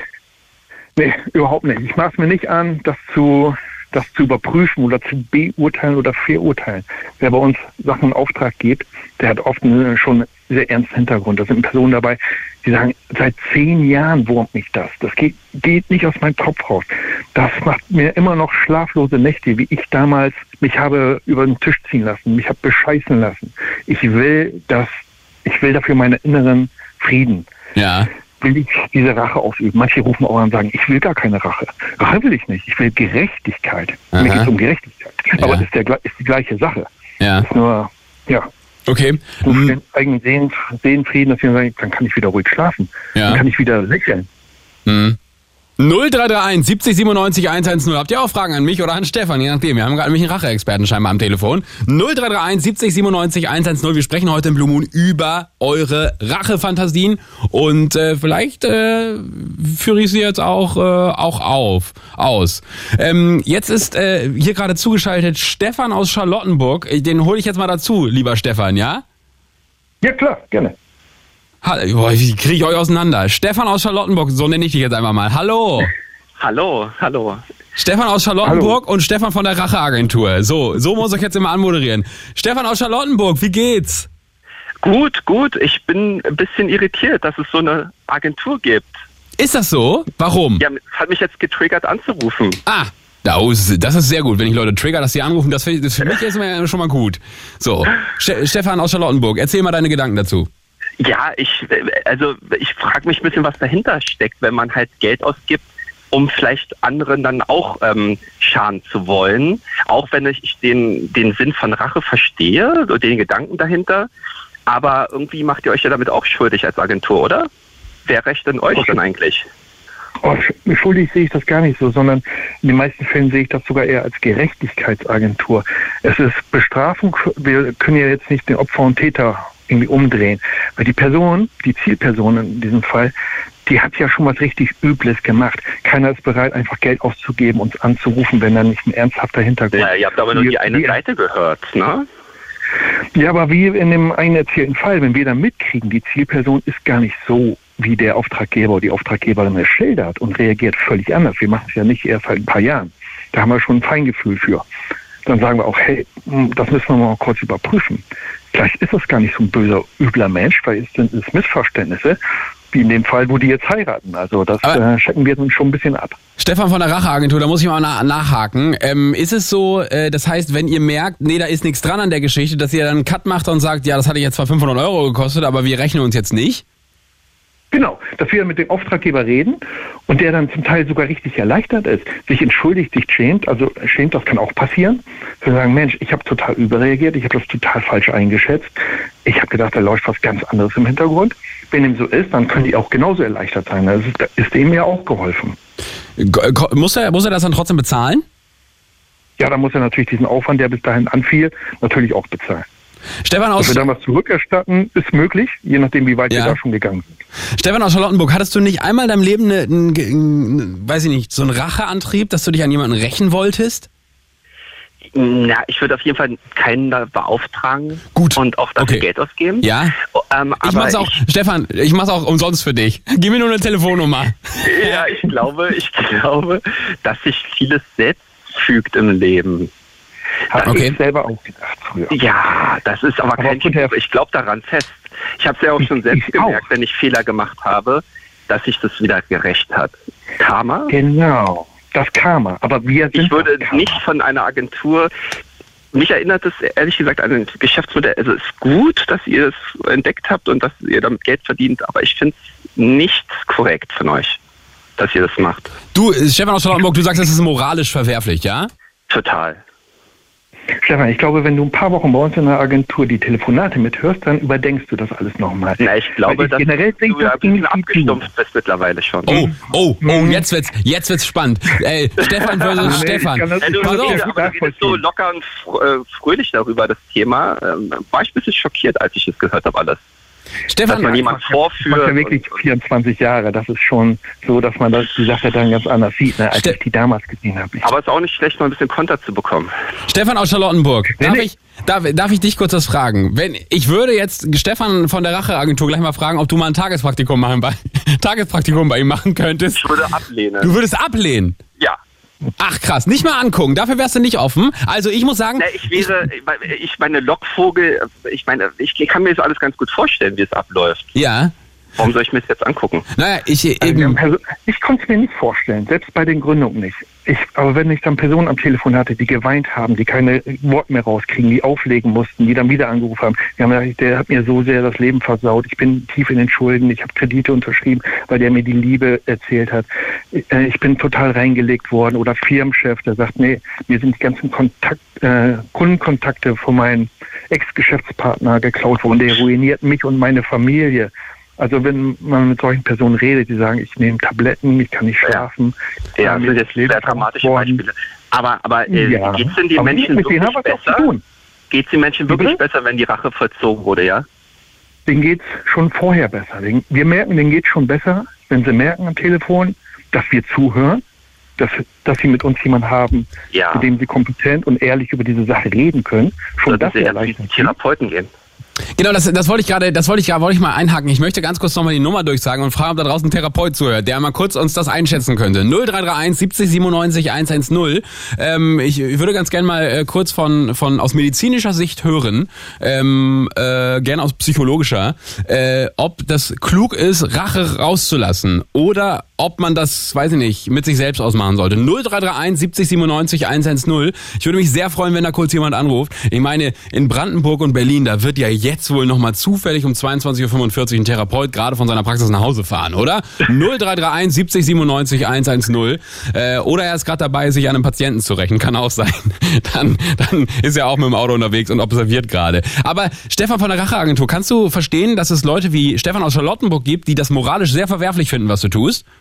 Nee, überhaupt nicht. Ich mache es mir nicht an, das zu, das zu überprüfen oder zu beurteilen oder verurteilen. Wer bei uns Sachen in Auftrag gibt, der hat oft einen, schon einen sehr ernsten Hintergrund. Da sind Personen dabei, die sagen, seit zehn Jahren wurmt mich das. Das geht, geht nicht aus meinem Kopf raus. Das macht mir immer noch schlaflose Nächte, wie ich damals mich habe über den Tisch ziehen lassen, mich habe bescheißen lassen. Ich will das, ich will dafür meinen inneren Frieden. Ja. Will ich diese Rache ausüben. Manche rufen auch an und sagen, ich will gar keine Rache. Rache will ich nicht. Ich will Gerechtigkeit. Aha. Mir geht es um Gerechtigkeit. Ja. Aber das ist, der, ist die gleiche Sache. Ja. Das ist nur, ja. Okay. So für den eigenen Sehen, Seelenfrieden, dass wir sagen, dann kann ich wieder ruhig schlafen. Ja. Dann kann ich wieder lächeln. Mhm. null drei drei eins siebzig siebenundneunzig hundertzehn. Habt ihr auch Fragen an mich oder an Stefan? Je nachdem. Wir haben gerade nämlich einen Rache-Experten scheinbar am Telefon. null drei drei eins siebzig siebenundneunzig hundertzehn. Wir sprechen heute im Blue Moon über eure Rache-Fantasien. Und äh, vielleicht äh, führe ich sie jetzt auch, äh, auch auf, aus. Ähm, jetzt ist äh, hier gerade zugeschaltet Stefan aus Charlottenburg. Den hole ich jetzt mal dazu, lieber Stefan, ja? Ja, klar, gerne. Boah, wie kriege ich euch auseinander? Stefan aus Charlottenburg, so nenne ich dich jetzt einfach mal. Hallo. Hallo, hallo. Stefan aus Charlottenburg hallo. Und Stefan von der Racheagentur. So, so muss ich jetzt immer anmoderieren. Stefan aus Charlottenburg, wie geht's? Gut, gut. Ich bin ein bisschen irritiert, dass es so eine Agentur gibt. Ist das so? Warum? Ja, hat mich jetzt getriggert anzurufen. Ah. Das ist sehr gut, wenn ich Leute trigger, dass sie anrufen. Das für, das für mich ist mir schon mal gut. So, Ste- Stefan aus Charlottenburg, erzähl mal deine Gedanken dazu. Ja, ich, also ich frage mich ein bisschen, was dahinter steckt, wenn man halt Geld ausgibt, um vielleicht anderen dann auch ähm, schaden zu wollen. Auch wenn ich den, den Sinn von Rache verstehe, so den Gedanken dahinter. Aber irgendwie macht ihr euch ja damit auch schuldig als Agentur, oder? Wer recht denn euch okay. dann eigentlich? Oh, schuldig sehe ich das gar nicht so, sondern in den meisten Fällen sehe ich das sogar eher als Gerechtigkeitsagentur. Es ist Bestrafung, wir können ja jetzt nicht den Opfer und Täter irgendwie umdrehen, weil die Person, die Zielperson in diesem Fall, die hat ja schon was richtig Übles gemacht. Keiner ist bereit, einfach Geld auszugeben, uns anzurufen, wenn da nicht ein ernsthafter Hintergrund ist. Ja, ihr habt aber nur die, die eine die, Seite gehört, ne? Ja, aber wie in dem einen erzählten Fall, wenn wir dann mitkriegen, die Zielperson ist gar nicht so, wie der Auftraggeber oder die Auftraggeberin es schildert und reagiert völlig anders. Wir machen es ja nicht erst seit ein paar Jahren. Da haben wir schon ein Feingefühl für. Dann sagen wir auch, hey, das müssen wir mal kurz überprüfen. Vielleicht ist das gar nicht so ein böser, übler Mensch, vielleicht sind es Missverständnisse, wie in dem Fall, wo die jetzt heiraten. Also das äh, checken wir uns schon ein bisschen ab. Stefan von der Racheagentur, da muss ich mal nach, nachhaken. Ähm, ist es so, äh, das heißt, wenn ihr merkt, nee, da ist nichts dran an der Geschichte, dass ihr dann einen Cut macht und sagt, ja, das hatte jetzt zwar fünfhundert Euro gekostet, aber wir rechnen uns jetzt nicht? Genau, dass wir mit dem Auftraggeber reden und der dann zum Teil sogar richtig erleichtert ist, sich entschuldigt, sich schämt, also schämt, das kann auch passieren. Wir sagen, Mensch, ich habe total überreagiert, ich habe das total falsch eingeschätzt. Ich habe gedacht, da läuft was ganz anderes im Hintergrund. Wenn dem so ist, dann können die auch genauso erleichtert sein. Das ist, ist dem ja auch geholfen. Muss er, muss er das dann trotzdem bezahlen? Ja, dann muss er natürlich diesen Aufwand, der bis dahin anfiel, natürlich auch bezahlen. Stefan aus Dass wir dann was zurückerstatten, ist möglich, je nachdem, wie weit ja. wir da schon gegangen sind. Stefan aus Charlottenburg, hattest du nicht einmal in deinem Leben, eine, eine, eine, weiß ich nicht, so einen Racheantrieb, dass du dich an jemanden rächen wolltest? Na, ich würde auf jeden Fall keinen da beauftragen. Gut. Und auch dafür Okay. Geld ausgeben. Ja. Ähm, Ich mach's auch, ich, Stefan, ich mach's auch umsonst für dich. Gib mir nur eine Telefonnummer. ja, ich glaube, ich glaube, dass sich vieles selbst fügt im Leben. Habe Okay. ich selber auch gedacht früher. Ja, das ist aber, Aber kein gut, Herr- Ich glaube daran fest. Ich habe es ja auch schon Ich- selbst ich auch. gemerkt, wenn ich Fehler gemacht habe, dass sich das wieder gerecht hat. Karma? Genau, das Karma. Aber wir sind Ich würde das Karma. nicht von einer Agentur, mich erinnert es ehrlich gesagt an ein Geschäftsmodell, also es ist gut, dass ihr es entdeckt habt und dass ihr damit Geld verdient, aber ich finde es nicht korrekt von euch, dass ihr das macht. Du, Stefan aus Charlottenburg, du sagst, das ist moralisch verwerflich, ja? Total. Stefan, ich glaube, wenn du ein paar Wochen bei uns in der Agentur die Telefonate mithörst, dann überdenkst du das alles nochmal. Na, ich glaube, Weil ich dass generell du denke, ja das ein bisschen irgendwie abgestumpft bist mittlerweile schon. Oh, oh, oh, Mhm. jetzt wird's, jetzt wird's spannend. Ey, Stefan versus Nee, ich Stefan. kann das- Ja, du, Pass du, auf. redest, aber du redest so locker und fr- äh, fröhlich darüber, das Thema. Ähm, war ich ein bisschen schockiert, als ich es gehört habe, alles. Dass Stefan, man jemand Ich mache vorführt. ja wirklich und- vierundzwanzig Jahre. Das ist schon so, dass man das, die Sache dann ganz anders sieht, ne, als Ste- ich die damals gesehen habe. Ich- Aber es ist auch nicht schlecht, mal ein bisschen Konter zu bekommen. Stefan aus Charlottenburg, Nee, darf nee. ich, darf, darf ich dich kurz was fragen? Wenn, ich würde jetzt Stefan von der Racheagentur gleich mal fragen, ob du mal ein Tagespraktikum machen bei, Tagespraktikum bei ihm machen könntest. Ich würde ablehnen. Du würdest ablehnen. Ja. Ach krass, nicht mal angucken, dafür wärst du nicht offen. Also ich muss sagen, Na, ich wäre, ich meine, Lockvogel, ich meine, ich kann mir das alles ganz gut vorstellen, wie es abläuft. ja, Warum soll ich mir das jetzt angucken? naja, ich Also, wir haben eben, Perso- ich konnte es mir nicht vorstellen, selbst bei den Gründungen nicht. Ich, aber wenn ich dann Personen am Telefon hatte, die geweint haben, die keine Worte mehr rauskriegen, die auflegen mussten, die dann wieder angerufen haben, die haben gesagt, der hat mir so sehr das Leben versaut, ich bin tief in den Schulden, ich habe Kredite unterschrieben, weil der mir die Liebe erzählt hat. Äh, Ich bin total reingelegt worden. Oder Firmenchef, der sagt, nee, mir sind die ganzen Kontakt, äh, Kundenkontakte von meinem Ex-Geschäftspartner geklaut worden, der ruiniert mich und meine Familie. Also wenn man mit solchen Personen redet, die sagen, ich nehme Tabletten, ich kann nicht schlafen. Ja, äh, das mir sind ist jetzt Leben sehr dramatische worden. Beispiele. Aber, aber äh, Ja. geht es denn den Aber Menschen mit denen wirklich haben wir es auch zu besser? tun. Geht es den Menschen Wie wirklich bitte? besser, wenn die Rache vollzogen wurde, ja? Denen geht's schon vorher besser. Den- Wir merken, denen geht's schon besser, wenn sie merken am Telefon, dass wir zuhören, dass, dass sie mit uns jemanden haben, Ja. mit dem sie kompetent und ehrlich über diese Sache reden können. Schon Sollten das sie ja erleichtert zum sie. Therapeuten gehen. genau, das, das wollte ich gerade, das wollte ich gerade, wollte ich mal einhaken. Ich möchte ganz kurz nochmal die Nummer durchsagen und fragen, ob da draußen ein Therapeut zuhört, der mal kurz uns das einschätzen könnte. null drei drei eins siebzig siebenundneunzig hundertzehn. Ähm, ich, ich würde ganz gerne mal äh, kurz von, von, aus medizinischer Sicht hören, ähm, äh, gerne aus psychologischer, äh, ob das klug ist, Rache rauszulassen oder ob man das, weiß ich nicht, mit sich selbst ausmachen sollte. null drei drei eins siebzig siebenundneunzig hundertzehn. Ich würde mich sehr freuen, wenn da kurz jemand anruft. Ich meine, in Brandenburg und Berlin, da wird ja jetzt wohl nochmal zufällig um zweiundzwanzig Uhr fünfundvierzig ein Therapeut gerade von seiner Praxis nach Hause fahren, oder? null drei drei eins siebzig siebenundneunzig hundertzehn. Äh, oder er ist gerade dabei, sich an einem Patienten zu rächen. Kann auch sein. Dann, dann ist er auch mit dem Auto unterwegs und observiert gerade. Aber Stefan von der Racheagentur, kannst du verstehen, dass es Leute wie Stefan aus Charlottenburg gibt, die das moralisch sehr verwerflich finden, was du tust?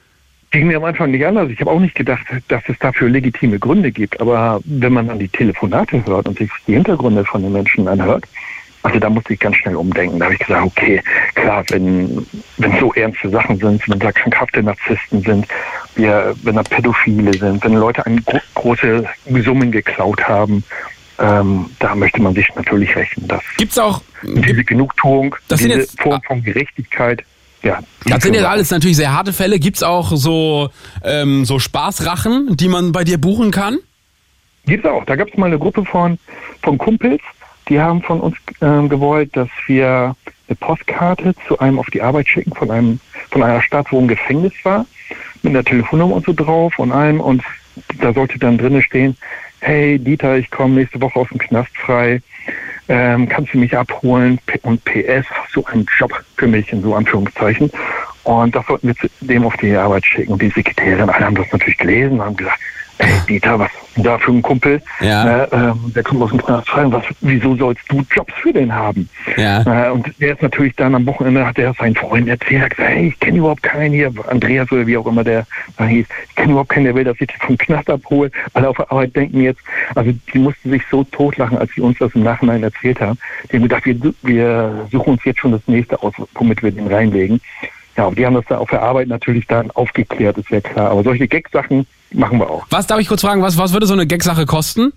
ging mir am Anfang nicht anders. Ich habe auch nicht gedacht, dass es dafür legitime Gründe gibt. Aber wenn man dann die Telefonate hört und sich die Hintergründe von den Menschen anhört, also da musste ich ganz schnell umdenken. Da habe ich gesagt, okay, klar, wenn wenn so ernste Sachen sind, wenn da krankhafte Narzissten sind, wir, wenn da Pädophile sind, wenn Leute eine gro- große Summen geklaut haben, ähm, da möchte man sich natürlich rächen. Das, Gibt's auch diese Genugtuung, das sind diese jetzt, Form von Gerechtigkeit, ja. Das sind jetzt alles natürlich sehr harte Fälle. Gibt's auch so ähm, so Spaßrachen, die man bei dir buchen kann? Gibt's auch. Da gab es mal eine Gruppe von von Kumpels, die haben von uns ähm, gewollt, dass wir eine Postkarte zu einem auf die Arbeit schicken von einem von einer Stadt, wo ein Gefängnis war, mit einer Telefonnummer und so drauf und allem. Und da sollte dann drinnen stehen: Hey Dieter, ich komme nächste Woche aus dem Knast frei. Ähm, kannst du mich abholen? Und P S, hast du einen Job für mich, in so Anführungszeichen. Und das sollten wir zu dem auf die Arbeit schicken. Und die Sekretärin, alle haben das natürlich gelesen und haben gesagt: Ey Dieter, was ist denn da für ein Kumpel? Ja. Äh, ähm, der kommt aus dem Knast frei. Was, wieso sollst du Jobs für den haben? Ja. Äh, und der ist natürlich dann am Wochenende, hat er seinen Freunden erzählt, hat gesagt: Hey, ich kenne überhaupt keinen hier, Andreas oder wie auch immer der da hieß, ich kenne überhaupt keinen, der will, dass ich den vom Knast abhole. Alle auf der Arbeit denken jetzt, also die mussten sich so totlachen, als sie uns das im Nachhinein erzählt haben. Die haben gedacht, wir, wir suchen uns jetzt schon das nächste aus, womit wir den reinlegen. Ja, aber die haben das da auf der Arbeit natürlich dann aufgeklärt, ist ja klar. Aber solche Gag-Sachen machen wir auch. Was, darf ich kurz fragen, was, was würde so eine Gag-Sache kosten?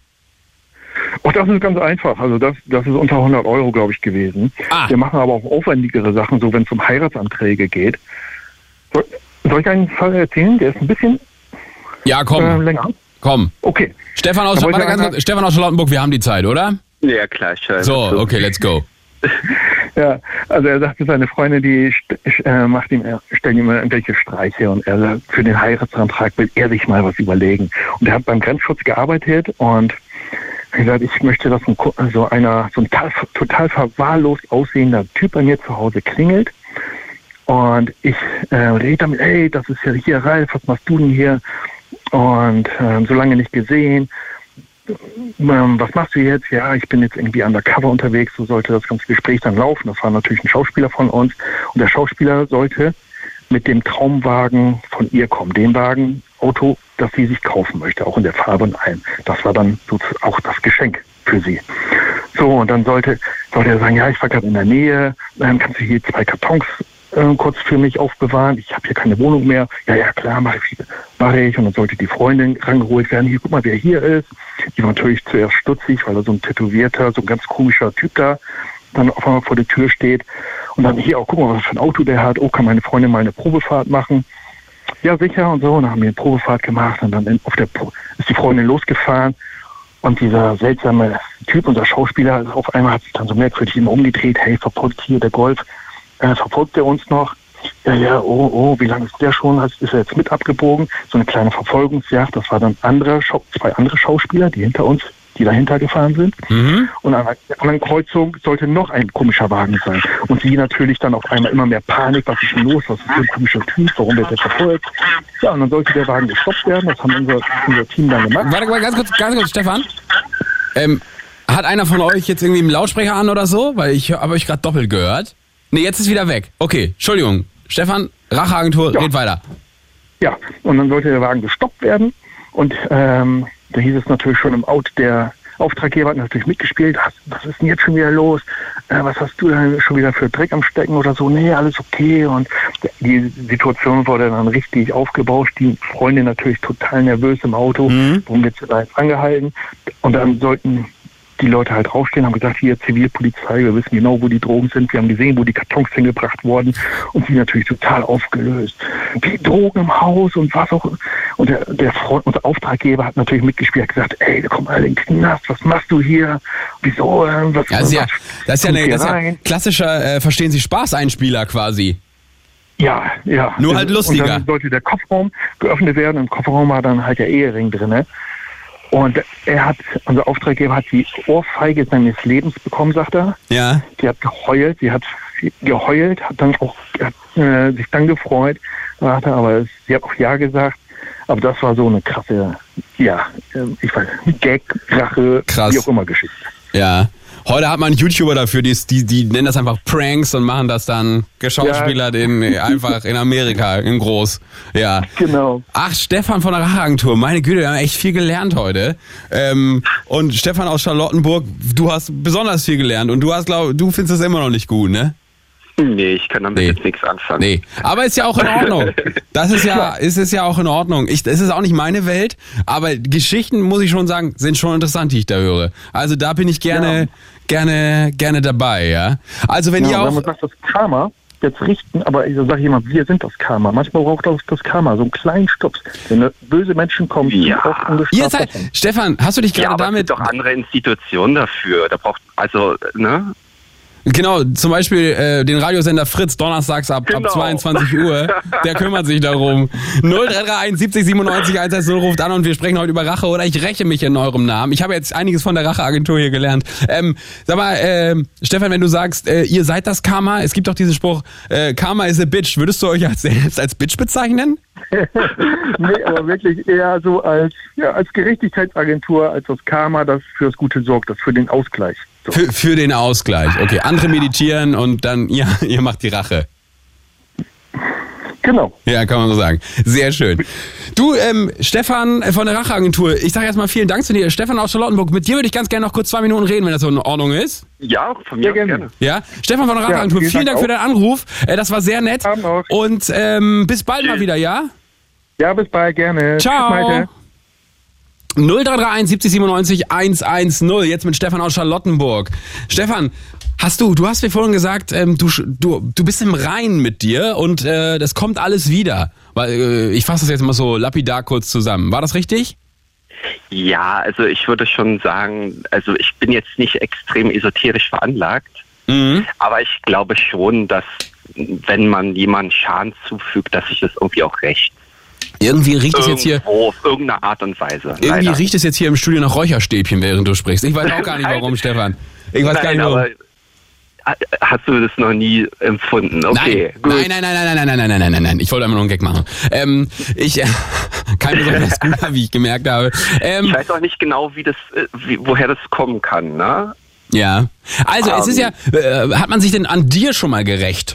Auch das ist ganz einfach. Also das, das ist unter hundert Euro, glaube ich, gewesen. Ah. Wir machen aber auch aufwendigere Sachen, so wenn es um Heiratsanträge geht. Soll, soll ich einen Fall erzählen? Der ist ein bisschen Ja, komm. äh, länger. Komm. Okay. Stefan aus, Da wollte warte, ich ganz einmal- kurz, Stefan aus Charlottenburg, wir haben die Zeit, oder? Ja, klar, ich höre So, zu. okay, let's go. Ja, also er sagte, seine Freundin, die st- äh, macht ihm, er stellt ihm irgendwelche Streiche und er sagt, für den Heiratsantrag will er sich mal was überlegen. Und er hat beim Grenzschutz gearbeitet und er hat gesagt, ich möchte, dass ein, Ko- so einer, so ein total, total verwahrlost aussehender Typ bei mir zu Hause klingelt. Und ich äh, rede damit: Hey, das ist ja hier Ralf, was machst du denn hier? Und äh, so lange nicht gesehen. Ähm, was machst du jetzt? Ja, ich bin jetzt irgendwie undercover unterwegs, so sollte das ganze Gespräch dann laufen. Das war natürlich ein Schauspieler von uns und der Schauspieler sollte mit dem Traumwagen von ihr kommen, dem Wagen, Auto, das sie sich kaufen möchte, auch in der Farbe und allem. Das war dann so auch das Geschenk für sie. So, und dann sollte, sollte er sagen: Ja, ich war gerade in der Nähe, ähm, kannst du hier zwei Kartons äh, kurz für mich aufbewahren? Ich habe hier keine Wohnung mehr. Ja, ja, klar, mache ich. Mach ich. Und dann sollte die Freundin rangeholt werden: Hier, guck mal, wer hier ist. Die war natürlich zuerst stutzig, weil er so ein tätowierter, so ein ganz komischer Typ da dann auf einmal vor der Tür steht. Und dann: Hier, auch guck mal, was für ein Auto der hat. Oh, kann meine Freundin mal eine Probefahrt machen? Ja, sicher und so. Und dann haben wir eine Probefahrt gemacht und dann auf der Pro- ist die Freundin losgefahren. Und dieser seltsame Typ, unser Schauspieler, auf einmal hat sich dann so merkwürdig immer umgedreht: Hey, verfolgt hier der Golf, äh, verfolgt der uns noch? Ja, ja, oh, oh, wie lange ist der schon? Ist er jetzt mit abgebogen? So eine kleine Verfolgungsjagd. Das war dann andere, Schau- zwei andere Schauspieler, die hinter uns, die dahinter gefahren sind. Mhm. Und an einer anderen Kreuzung sollte noch ein komischer Wagen sein. Und sie natürlich dann auf einmal immer mehr Panik: Was ist denn los? Was ist für ein komischer Typ? Warum wird der verfolgt? Ja, und dann sollte der Wagen gestoppt werden. Das haben unser, unser Team dann gemacht. Warte mal, ganz kurz, ganz kurz, Stefan. Ähm, hat einer von euch jetzt irgendwie einen Lautsprecher an oder so? Weil ich habe euch gerade doppelt gehört. Nee, jetzt ist wieder weg. Okay, Entschuldigung. Stefan, Racheagentur, Ja. red weiter. Ja, und dann sollte der Wagen gestoppt werden. Und ähm, da hieß es natürlich schon im Auto, der Auftraggeber hat natürlich mitgespielt: Was, was ist denn jetzt schon wieder los? Äh, was hast du denn schon wieder für Dreck am Stecken oder so? Nee, alles okay. Und die Situation wurde dann richtig aufgebauscht. Die Freundin natürlich total nervös im Auto. Mhm. Warum wird sie da jetzt angehalten? Und dann sollten die Leute halt draufstehen, haben gesagt: Hier, Zivilpolizei, wir wissen genau, wo die Drogen sind. Wir haben gesehen, wo die Kartons hingebracht wurden. Und sie natürlich total aufgelöst: Wie, Drogen im Haus und was auch. Und der, der Freund, unser Auftraggeber hat natürlich mitgespielt, hat gesagt: Ey, komm mal in den Knast, was machst du hier? Wieso? Äh, was, Ja, das ist ja, das ist ja, eine, Kommt hier das ist ja rein? klassischer, äh, verstehen Sie, Spaß-Einspieler quasi. Ja, ja. Nur halt lustiger. Und dann sollte der Kofferraum geöffnet werden. Im Kofferraum war dann halt der Ehering drin. Und er hat, unser Auftraggeber hat die Ohrfeige seines Lebens bekommen, sagt er. Ja. Sie hat geheult, sie hat geheult, hat dann auch hat, äh, sich dann gefreut, sagt er, aber es, sie hat auch Ja gesagt. Aber das war so eine krasse, ja, äh, ich weiß, Gag, Rache, Krass. wie auch immer Geschichte. Ja. Heute hat man einen YouTuber dafür, die, die, die nennen das einfach Pranks und machen das dann geschauspielert ja. in einfach in Amerika, in groß. Ja. Genau. Ach, Stefan von der Racheagentur, meine Güte, wir haben echt viel gelernt heute. Ähm, und Stefan aus Charlottenburg, du hast besonders viel gelernt und du hast, glaub, du findest das immer noch nicht gut, ne? Nee, ich kann damit nee. jetzt nichts anfangen. Nee, aber ist ja auch in Ordnung. Das ist ja, ist es ja auch in Ordnung. Ich, das ist auch nicht meine Welt, aber Geschichten, muss ich schon sagen, sind schon interessant, die ich da höre. Also da bin ich gerne, ja. gerne, gerne dabei, ja. Also wenn ja, ihr auch... Wenn man sagt, das Karma, jetzt richten, aber ich sage immer, wir sind das Karma. Manchmal braucht auch das Karma so einen kleinen Stups. Wenn böse Menschen kommen, ja. auch ungestraft. Ihr seid, Stefan, hast du dich gerade ja, aber damit... Es gibt doch andere Institutionen dafür. Da braucht, also, ne... Genau, zum Beispiel äh, den Radiosender Fritz, donnerstags ab, genau. ab zweiundzwanzig Uhr, der kümmert sich darum. null drei drei eins siebzig siebenundneunzig hundertzehn ruft an und wir sprechen heute über Rache oder ich räche mich in eurem Namen. Ich habe jetzt einiges von der Racheagentur hier gelernt. Ähm, sag mal, äh, Stefan, wenn du sagst, äh, ihr seid das Karma, es gibt doch diesen Spruch, äh, Karma is a bitch. Würdest du euch als selbst als Bitch bezeichnen? Nee, aber wirklich eher so als, ja, als Gerechtigkeitsagentur, als das Karma, das fürs Gute sorgt, das für den Ausgleich. So. Für, für den Ausgleich, okay. Andere meditieren und dann, ja, ihr macht die Rache. Genau. Ja, kann man so sagen. Sehr schön. Du, ähm, Stefan von der Racheagentur, ich sage erstmal vielen Dank zu dir. Stefan aus Charlottenburg, mit dir würde ich ganz gerne noch kurz zwei Minuten reden, wenn das so in Ordnung ist. Ja, von mir gerne. gerne. Ja, Stefan von der Racheagentur, ja, vielen, vielen Dank, Dank für deinen Anruf. Äh, das war sehr nett. Und ähm, bis bald mal wieder, ja? Ja, bis bald, gerne. Ciao. null drei drei eins siebzig siebenundneunzig hundertzehn, jetzt mit Stefan aus Charlottenburg. Stefan, hast du, du hast mir vorhin gesagt, ähm, du, du, du bist im Reinen mit dir und äh, das kommt alles wieder. Weil äh, ich fasse das jetzt mal so lapidar kurz zusammen. War das richtig? Ja, also ich würde schon sagen, also ich bin jetzt nicht extrem esoterisch veranlagt, mhm. aber ich glaube schon, dass wenn man jemandem Schaden zufügt, dass sich das irgendwie auch rächt. Irgendwie riecht es jetzt hier... auf irgendeine Art und Weise. Irgendwie leider. riecht es jetzt hier im Studio nach Räucherstäbchen, während du sprichst. Ich weiß auch gar nicht, warum, Stefan. Ich weiß Nein, gar nicht, warum. Aber hast du das noch nie empfunden? Okay, nein, gut. Nein, nein, nein, nein, nein, nein, nein, nein, nein, nein, nein. Ich wollte einfach nur einen Gag machen. Ähm, ich, äh, kein besonders guter, wie ich gemerkt habe. Ähm, ich weiß auch nicht genau, wie das, wie, woher das kommen kann, ne? Ja. Also, um, es ist ja, äh, hat man sich denn an dir schon mal gerecht?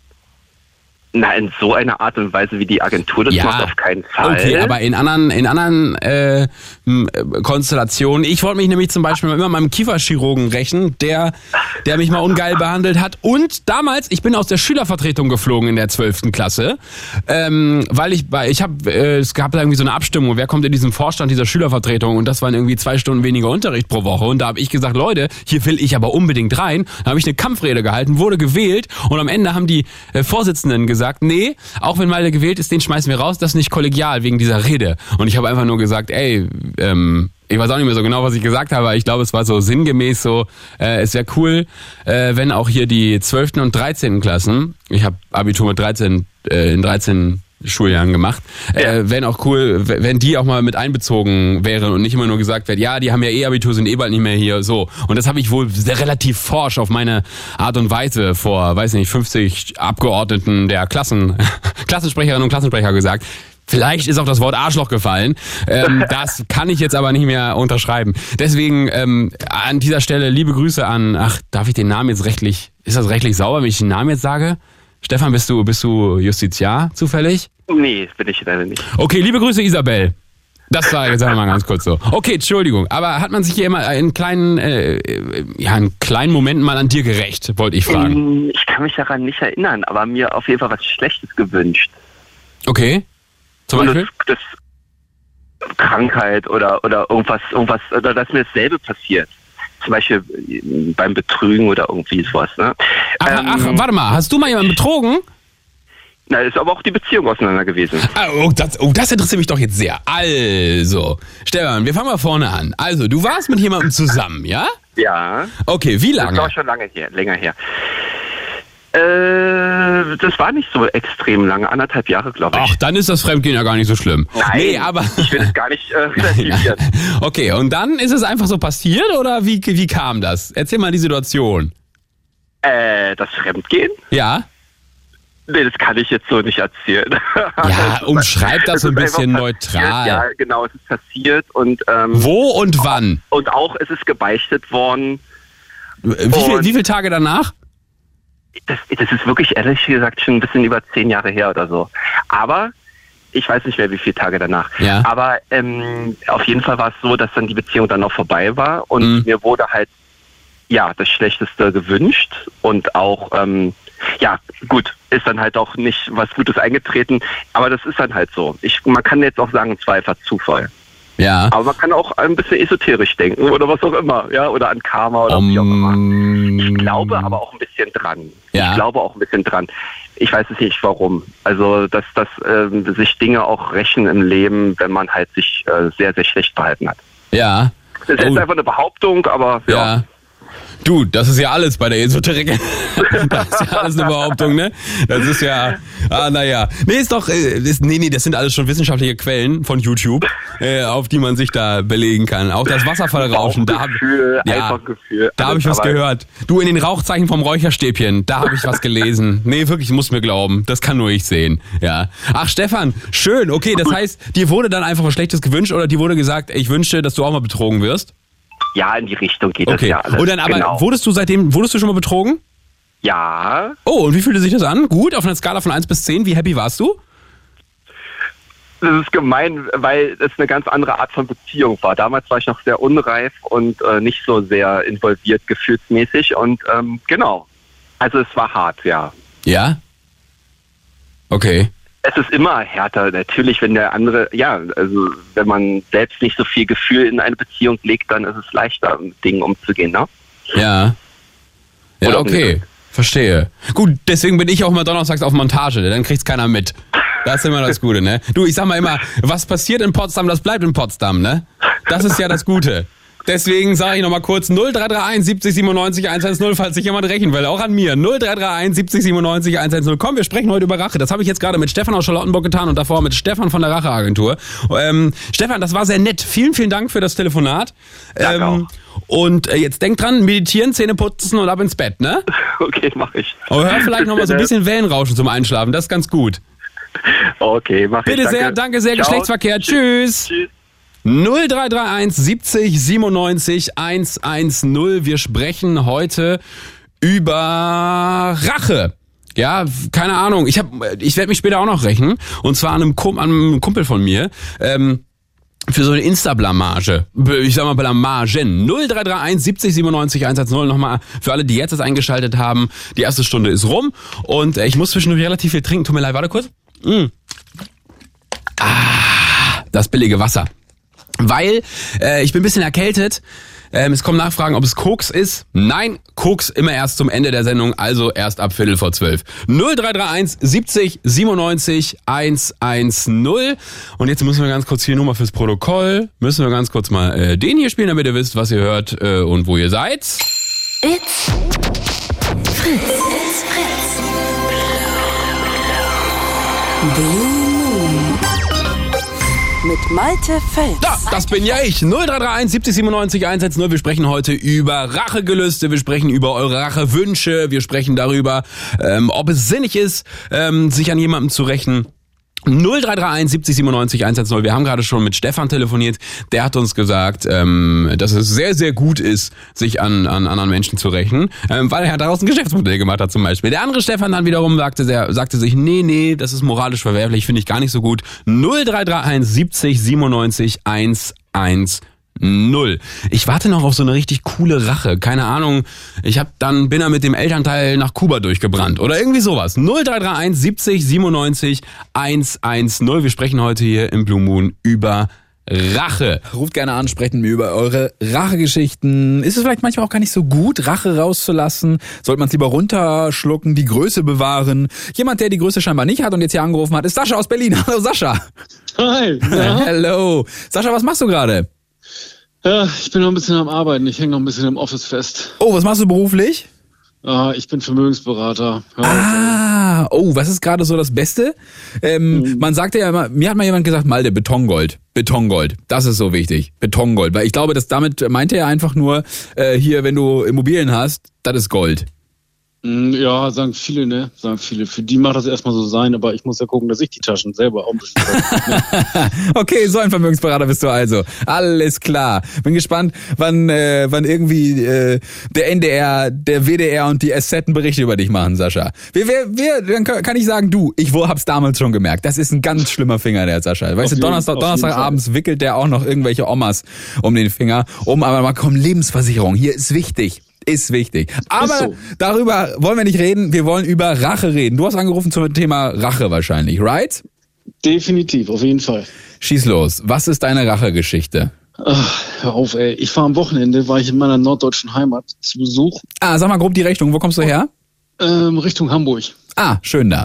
Na, in so einer Art und Weise, wie die Agentur das ja, macht, auf keinen Fall. Okay, aber in anderen, in anderen äh, Konstellationen. Ich wollte mich nämlich zum Beispiel immer meinem Kieferchirurgen rächen, der, der mich mal ungeil behandelt hat. Und damals, ich bin aus der Schülervertretung geflogen in der zwölften Klasse, ähm, weil ich, weil ich habe, äh, es gab da irgendwie so eine Abstimmung, wer kommt in diesen Vorstand dieser Schülervertretung und das waren irgendwie zwei Stunden weniger Unterricht pro Woche. Und da habe ich gesagt, Leute, hier will ich aber unbedingt rein. Da habe ich eine Kampfrede gehalten, wurde gewählt und am Ende haben die äh, Vorsitzenden gesagt, sagt, nee, auch wenn Malte gewählt ist, den schmeißen wir raus, das ist nicht kollegial wegen dieser Rede. Und ich habe einfach nur gesagt, ey, ähm, ich weiß auch nicht mehr so genau, was ich gesagt habe, aber ich glaube, es war so sinngemäß so, äh, es wäre cool, äh, wenn auch hier die zwölften und dreizehnten Klassen, ich habe Abitur mit dreizehn, äh, in dreizehn Schuljahren gemacht, ja. äh, wenn auch cool, wenn die auch mal mit einbezogen wären und nicht immer nur gesagt wird, ja, die haben ja eh Abitur, sind eh bald nicht mehr hier, so. Und das habe ich wohl sehr relativ forsch auf meine Art und Weise vor, weiß nicht, fünfzig Abgeordneten der Klassen, Klassensprecherinnen und Klassensprecher gesagt. Vielleicht ist auch das Wort Arschloch gefallen. Ähm, das kann ich jetzt aber nicht mehr unterschreiben. Deswegen ähm, an dieser Stelle liebe Grüße an, ach, darf ich den Namen jetzt rechtlich, ist das rechtlich sauber, wenn ich den Namen jetzt sage? Stefan, bist du, bist du Justiziar zufällig? Nee, bin ich leider nicht. Okay, liebe Grüße Isabel. Das war jetzt einmal ganz kurz so. Okay, Entschuldigung, aber hat man sich hier immer in kleinen, äh, ja, in kleinen Momenten mal an dir gerecht, wollte ich fragen. Ich kann mich daran nicht erinnern, aber mir auf jeden Fall was Schlechtes gewünscht. Okay. Zum Und Beispiel? Das, das Krankheit oder, oder irgendwas, irgendwas, oder dass mir dasselbe passiert. Zum Beispiel beim Betrügen oder irgendwie sowas. Ne? Ach, ähm, ach, warte mal, hast du mal jemanden betrogen? Na, ist aber auch die Beziehung auseinander gewesen. Ah, oh, das, oh, das interessiert mich doch jetzt sehr. Also, Stefan, wir fangen mal vorne an. Also, du warst mit jemandem zusammen, ja? Ja. Okay, wie lange? Das war schon lange her, länger her. Äh, das war nicht so extrem lange, anderthalb Jahre, glaube ich. Ach, dann ist das Fremdgehen ja gar nicht so schlimm. Nein, nee, aber ich will es gar nicht äh, relativieren. Okay, und dann ist es einfach so passiert oder wie, wie kam das? Erzähl mal die Situation. Äh, das Fremdgehen? Ja. Nee, das kann ich jetzt so nicht erzählen. Ja, umschreib das so ein bisschen neutral. Ja, genau, es ist passiert und... Ähm, Wo und wann? Und auch, es ist gebeichtet worden Wie, viel, wie viele Tage danach? Das, das ist wirklich, ehrlich gesagt, schon ein bisschen über zehn Jahre her oder so. Aber ich weiß nicht mehr, wie viele Tage danach. Ja. Aber ähm, auf jeden Fall war es so, dass dann die Beziehung dann noch vorbei war und mhm. mir wurde halt ja das Schlechteste gewünscht und auch ähm, ja gut, ist dann halt auch nicht was Gutes eingetreten, aber das ist dann halt so. Ich, man kann jetzt auch sagen, es war einfach Zufall. Ja. Aber man kann auch ein bisschen esoterisch denken oder was auch immer, ja, oder an Karma oder um, wie auch immer. Ich glaube aber auch ein bisschen dran. Ja. Ich glaube auch ein bisschen dran. Ich weiß es nicht, warum. Also, dass, dass ähm, sich Dinge auch rächen im Leben, wenn man halt sich äh, sehr, sehr schlecht verhalten hat. Ja. Das ist jetzt oh. einfach eine Behauptung, aber ja. ja. Du, das ist ja alles bei der Esoterik. Das ist ja alles eine Behauptung, ne? Das ist ja, ah, naja. Nee, ist doch, ist, nee, nee, das sind alles schon wissenschaftliche Quellen von YouTube, äh, auf die man sich da belegen kann. Auch das Wasserfallrauschen, da habe ja, da hab ich was gehört. Du, in den Rauchzeichen vom Räucherstäbchen, da habe ich was gelesen. Nee, wirklich, muss mir glauben. Das kann nur ich sehen. Ja. Ach, Stefan, schön. Okay, das heißt, dir wurde dann einfach was Schlechtes gewünscht oder dir wurde gesagt, ich wünsche, dass du auch mal betrogen wirst? Ja, in die Richtung geht okay. das ja alles. Und dann aber, genau. wurdest du seitdem, wurdest du schon mal betrogen? Ja. Oh, und wie fühlte sich das an? Gut, auf einer Skala von eins bis zehn, wie happy warst du? Das ist gemein, weil es eine ganz andere Art von Beziehung war. Damals war ich noch sehr unreif und äh, nicht so sehr involviert gefühlsmäßig und ähm, genau. Also es war hart, ja. Ja? Okay. Es ist immer härter, natürlich, wenn der andere, ja, also wenn man selbst nicht so viel Gefühl in eine Beziehung legt, dann ist es leichter, mit Dingen umzugehen, ne? Ja. Ja, Oder okay. umgekehrt. Verstehe. Gut, deswegen bin ich auch mal donnerstags auf Montage, dann kriegt's keiner mit. Das ist immer das Gute, ne? Du, ich sag mal immer, was passiert in Potsdam, das bleibt in Potsdam, ne? Das ist ja das Gute. Deswegen sage ich nochmal kurz null drei drei eins siebzig siebenundneunzig hundertzehn, falls sich jemand rächen will. Auch an mir. null drei drei eins siebzig siebenundneunzig hundertzehn. Komm, wir sprechen heute über Rache. Das habe ich jetzt gerade mit Stefan aus Charlottenburg getan und davor mit Stefan von der Racheagentur. Ähm, Stefan, das war sehr nett. Vielen, vielen Dank für das Telefonat. Danke Ähm, und äh, jetzt denk dran, meditieren, Zähne putzen und ab ins Bett, ne? Okay, mach ich. Aber hör vielleicht nochmal so ein bisschen Wellenrauschen zum Einschlafen. Das ist ganz gut. Okay, mach ich. Bitte danke. sehr, danke sehr. Ciao. Geschlechtsverkehr. Tschüss. Tschüss. null drei drei eins siebzig siebenundneunzig hundertzehn. Wir sprechen heute über Rache. Ja, keine Ahnung. Ich hab, ich werde mich später auch noch rächen. Und zwar an einem, Kum, an einem Kumpel von mir. Ähm, für so eine Insta-Blamage. Ich sag mal Blamagen. null drei drei eins siebzig siebenundneunzig hundertzehn. Nochmal für alle, die jetzt das eingeschaltet haben. Die erste Stunde ist rum. Und ich muss zwischendurch relativ viel trinken. Tut mir leid, warte kurz. Mm. Ah, das billige Wasser. Weil äh, ich bin ein bisschen erkältet. Ähm, es kommen Nachfragen, ob es Koks ist. Nein, Koks immer erst zum Ende der Sendung, also erst ab Viertel vor zwölf. null drei drei eins siebzig siebenundneunzig hundertzehn. Und jetzt müssen wir ganz kurz hier nur mal fürs Protokoll, müssen wir ganz kurz mal äh, den hier spielen, damit ihr wisst, was ihr hört äh, und wo ihr seid. It's Fritz. It's Fritz. Blue Moon. Mit Malte Fels. Ja, das bin ja ich. null drei drei eins siebzig siebenundneunzig hundertzehn. Wir sprechen heute über Rachegelüste, wir sprechen über eure Rachewünsche, wir sprechen darüber, ähm, ob es sinnig ist, ähm, sich an jemandem zu rächen. null drei drei eins siebzig siebenundneunzig hundertzehn. Wir haben gerade schon mit Stefan telefoniert. Der hat uns gesagt, ähm, dass es sehr, sehr gut ist, sich an, an anderen Menschen zu rächen, ähm, weil er daraus ein Geschäftsmodell gemacht hat zum Beispiel. Der andere Stefan dann wiederum sagte, der, sagte sich, nee, nee, das ist moralisch verwerflich, finde ich gar nicht so gut. null drei drei eins siebzig siebenundneunzig hundertzehn. Null. Ich warte noch auf so eine richtig coole Rache. Keine Ahnung. Ich hab dann bin er mit dem Elternteil nach Kuba durchgebrannt oder irgendwie sowas. null drei drei eins siebzig siebenundneunzig hundertzehn. Wir sprechen heute hier im Blue Moon über Rache. Ruft gerne an, sprechen wir über eure Rachegeschichten. Ist es vielleicht manchmal auch gar nicht so gut, Rache rauszulassen? Sollte man es lieber runterschlucken, die Größe bewahren? Jemand, der die Größe scheinbar nicht hat und jetzt hier angerufen hat, ist Sascha aus Berlin. Hallo Sascha. Hi. Ja. Hello. Sascha, was machst du gerade? Ja, ich bin noch ein bisschen am Arbeiten. Ich hänge noch ein bisschen im Office fest. Oh, was machst du beruflich? Ah, ich bin Vermögensberater. Hör ah, oh, was ist gerade so das Beste? Ähm, mhm. Man sagte ja immer, mir hat mal jemand gesagt, Malte, Betongold. Betongold, das ist so wichtig. Betongold, weil ich glaube, dass damit meinte er einfach nur, äh, hier, wenn du Immobilien hast, das ist Gold. Ja, sagen viele, ne? Sagen viele. Für die macht das erstmal so sein, aber ich muss ja gucken, dass ich die Taschen selber auch ein bisschen ne? Okay, so ein Vermögensberater bist du also. Alles klar. Bin gespannt, wann äh, wann irgendwie äh, der N D R, der W D R und die S Z einen Bericht über dich machen, Sascha. Wir, wir, wir, dann kann ich sagen, du, ich hab's damals schon gemerkt. Das ist ein ganz schlimmer Finger, der Sascha. Weißt du, Donnerstag, Donnerstagabends wickelt der auch noch irgendwelche Omas um den Finger. Um aber mal komm, Lebensversicherung, hier ist wichtig. Ist wichtig. Aber ist so. Darüber wollen wir nicht reden. Wir wollen über Rache reden. Du hast angerufen zum Thema Rache wahrscheinlich, right? Definitiv, auf jeden Fall. Schieß los. Was ist deine Rachegeschichte? Ach, hör auf, ey. Ich war am Wochenende, war ich in meiner norddeutschen Heimat zu Besuch. Ah, sag mal grob die Richtung. Wo kommst du her? Ähm, Richtung Hamburg. Ah, schön da.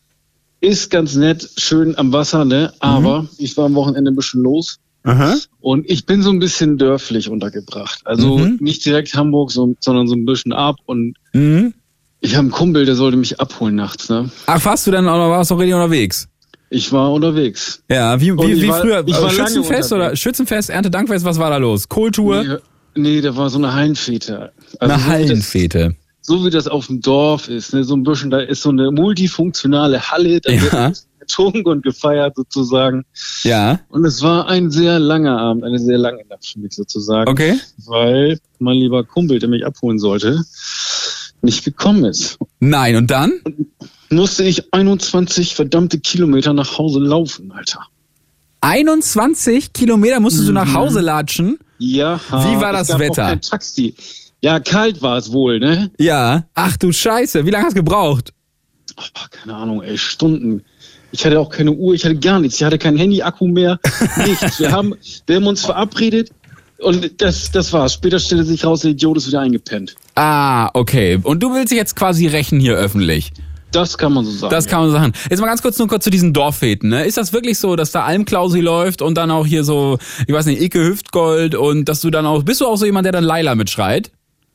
Ist ganz nett, schön am Wasser, ne? Aber mhm. ich war am Wochenende ein bisschen los. Aha. Und ich bin so ein bisschen dörflich untergebracht. Also mhm. nicht direkt Hamburg, so, sondern so ein bisschen ab. Und mhm. ich habe einen Kumpel, der sollte mich abholen nachts. Ne? Ach, warst du dann oder warst du richtig unterwegs? Ich war unterwegs. Ja, wie, wie, wie war, früher? Ich war Schützenfest oder Schützenfest, Erntedankfest, was war da los? Kohltour? Nee, nee, da war so eine Hallenfete. Also eine so Hallenfete. So wie das auf dem Dorf ist, ne? So ein bisschen, da ist so eine multifunktionale Halle, da ja. wird getrunken und gefeiert sozusagen. Ja. Und es war ein sehr langer Abend, eine sehr lange Nacht für mich sozusagen. Okay. Weil mein lieber Kumpel, der mich abholen sollte, nicht gekommen ist. Nein, und dann? Und musste ich einundzwanzig verdammte Kilometer nach Hause laufen, Alter. einundzwanzig Kilometer musstest mhm. du nach Hause latschen? Ja. Wie war das es gab Wetter? Auch kein Taxi. Ja, kalt war es wohl, ne? Ja. Ach du Scheiße, wie lange hast du gebraucht? Ach, keine Ahnung, ey, Stunden. Ich hatte auch keine Uhr, ich hatte gar nichts. Ich hatte kein Handy-Akku mehr, nichts. Wir haben, wir haben uns verabredet und das, das war's. Später stellte sich raus, der Idiot ist wieder eingepennt. Ah, okay. Und du willst dich jetzt quasi rächen hier öffentlich? Das kann man so sagen. Das kann man so sagen. Jetzt mal ganz kurz nur kurz zu diesen Dorffeten. Ne? Ist das wirklich so, dass da Almklausi läuft und dann auch hier so, ich weiß nicht, Icke Hüftgold und dass du dann auch, bist du auch so jemand, der dann Laila mitschreit?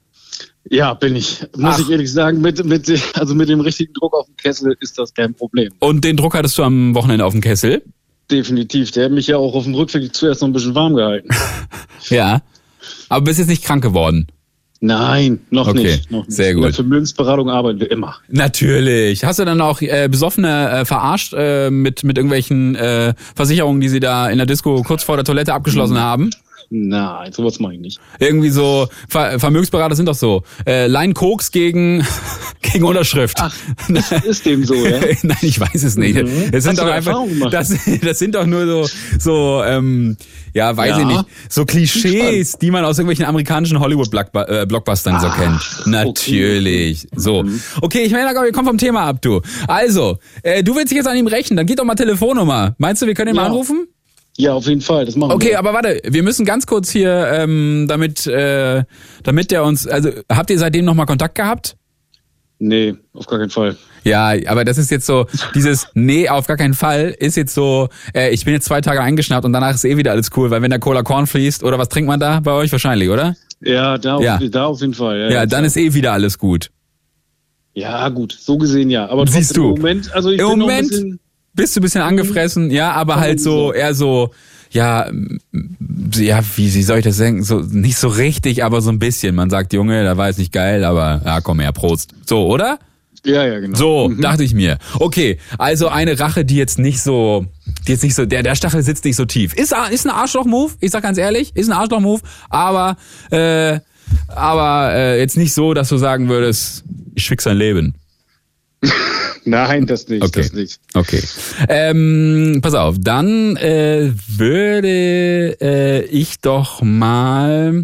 Ja, bin ich. Muss Ach. ich ehrlich sagen, mit, mit, also mit dem richtigen Druck auf dem Kessel ist das kein Problem. Und den Druck hattest du am Wochenende auf dem Kessel? Definitiv. Der hat mich ja auch auf dem Rückweg zuerst noch ein bisschen warm gehalten. Ja. Aber bist jetzt nicht krank geworden? Nein, noch okay. nicht. Noch nicht. Sehr gut. In der Vermögensberatung arbeiten wir immer. Natürlich. Hast du dann auch äh, Besoffene äh, verarscht äh, mit, mit irgendwelchen äh, Versicherungen, die sie da in der Disco kurz vor der Toilette abgeschlossen hm. haben? Nein, sowas mache ich nicht. Irgendwie so, Ver- Vermögensberater sind doch so. Äh, Line Koks gegen, gegen Unterschrift. Ach, das ist dem so, ja? Nein, ich weiß es nicht. Mhm. Das sind Hast doch einfach, das, das sind doch nur so, so, ähm, ja, weiß ja. ich nicht, so Klischees, die man aus irgendwelchen amerikanischen Hollywood-Blockbustern äh, so kennt. Natürlich. Okay. So. Okay, ich meine, wir kommen vom Thema ab, du. Also, äh, du willst dich jetzt an ihm rächen, dann geht doch mal Telefonnummer. Meinst du, wir können ihn ja. mal anrufen? Ja, auf jeden Fall, das machen okay, wir. Okay, aber warte, wir müssen ganz kurz hier, ähm, damit, äh, damit der uns, also habt ihr seitdem nochmal Kontakt gehabt? Nee, auf gar keinen Fall. Ja, aber das ist jetzt so, dieses nee, auf gar keinen Fall ist jetzt so, äh, ich bin jetzt zwei Tage eingeschnappt und danach ist eh wieder alles cool, weil wenn der Cola Korn fließt, oder was trinkt man da bei euch wahrscheinlich, oder? Ja, da, ja. Auf, da auf jeden Fall. Ja, ja dann ist eh wieder alles gut. Ja, gut, so gesehen ja. Aber siehst du, im Moment, also ich im bin Moment noch ein bisschen bist du ein bisschen angefressen, ja, aber halt so, eher so, ja, ja, wie, wie soll ich das sagen? So, nicht so richtig, aber so ein bisschen. Man sagt, Junge, da war jetzt nicht geil, aber ja, komm her, Prost. So, oder? Ja, ja, genau. So, mhm. dachte ich mir. Okay, also eine Rache, die jetzt nicht so, die jetzt nicht so, der, der Stachel sitzt nicht so tief. Ist, ist ein Arschloch-Move, ich sag ganz ehrlich, ist ein Arschloch-Move, aber, äh, aber, äh, jetzt nicht so, dass du sagen würdest, ich fick sein Leben. Nein, das nicht, okay. das nicht. Okay. Ähm, pass auf, dann äh, würde äh, ich doch mal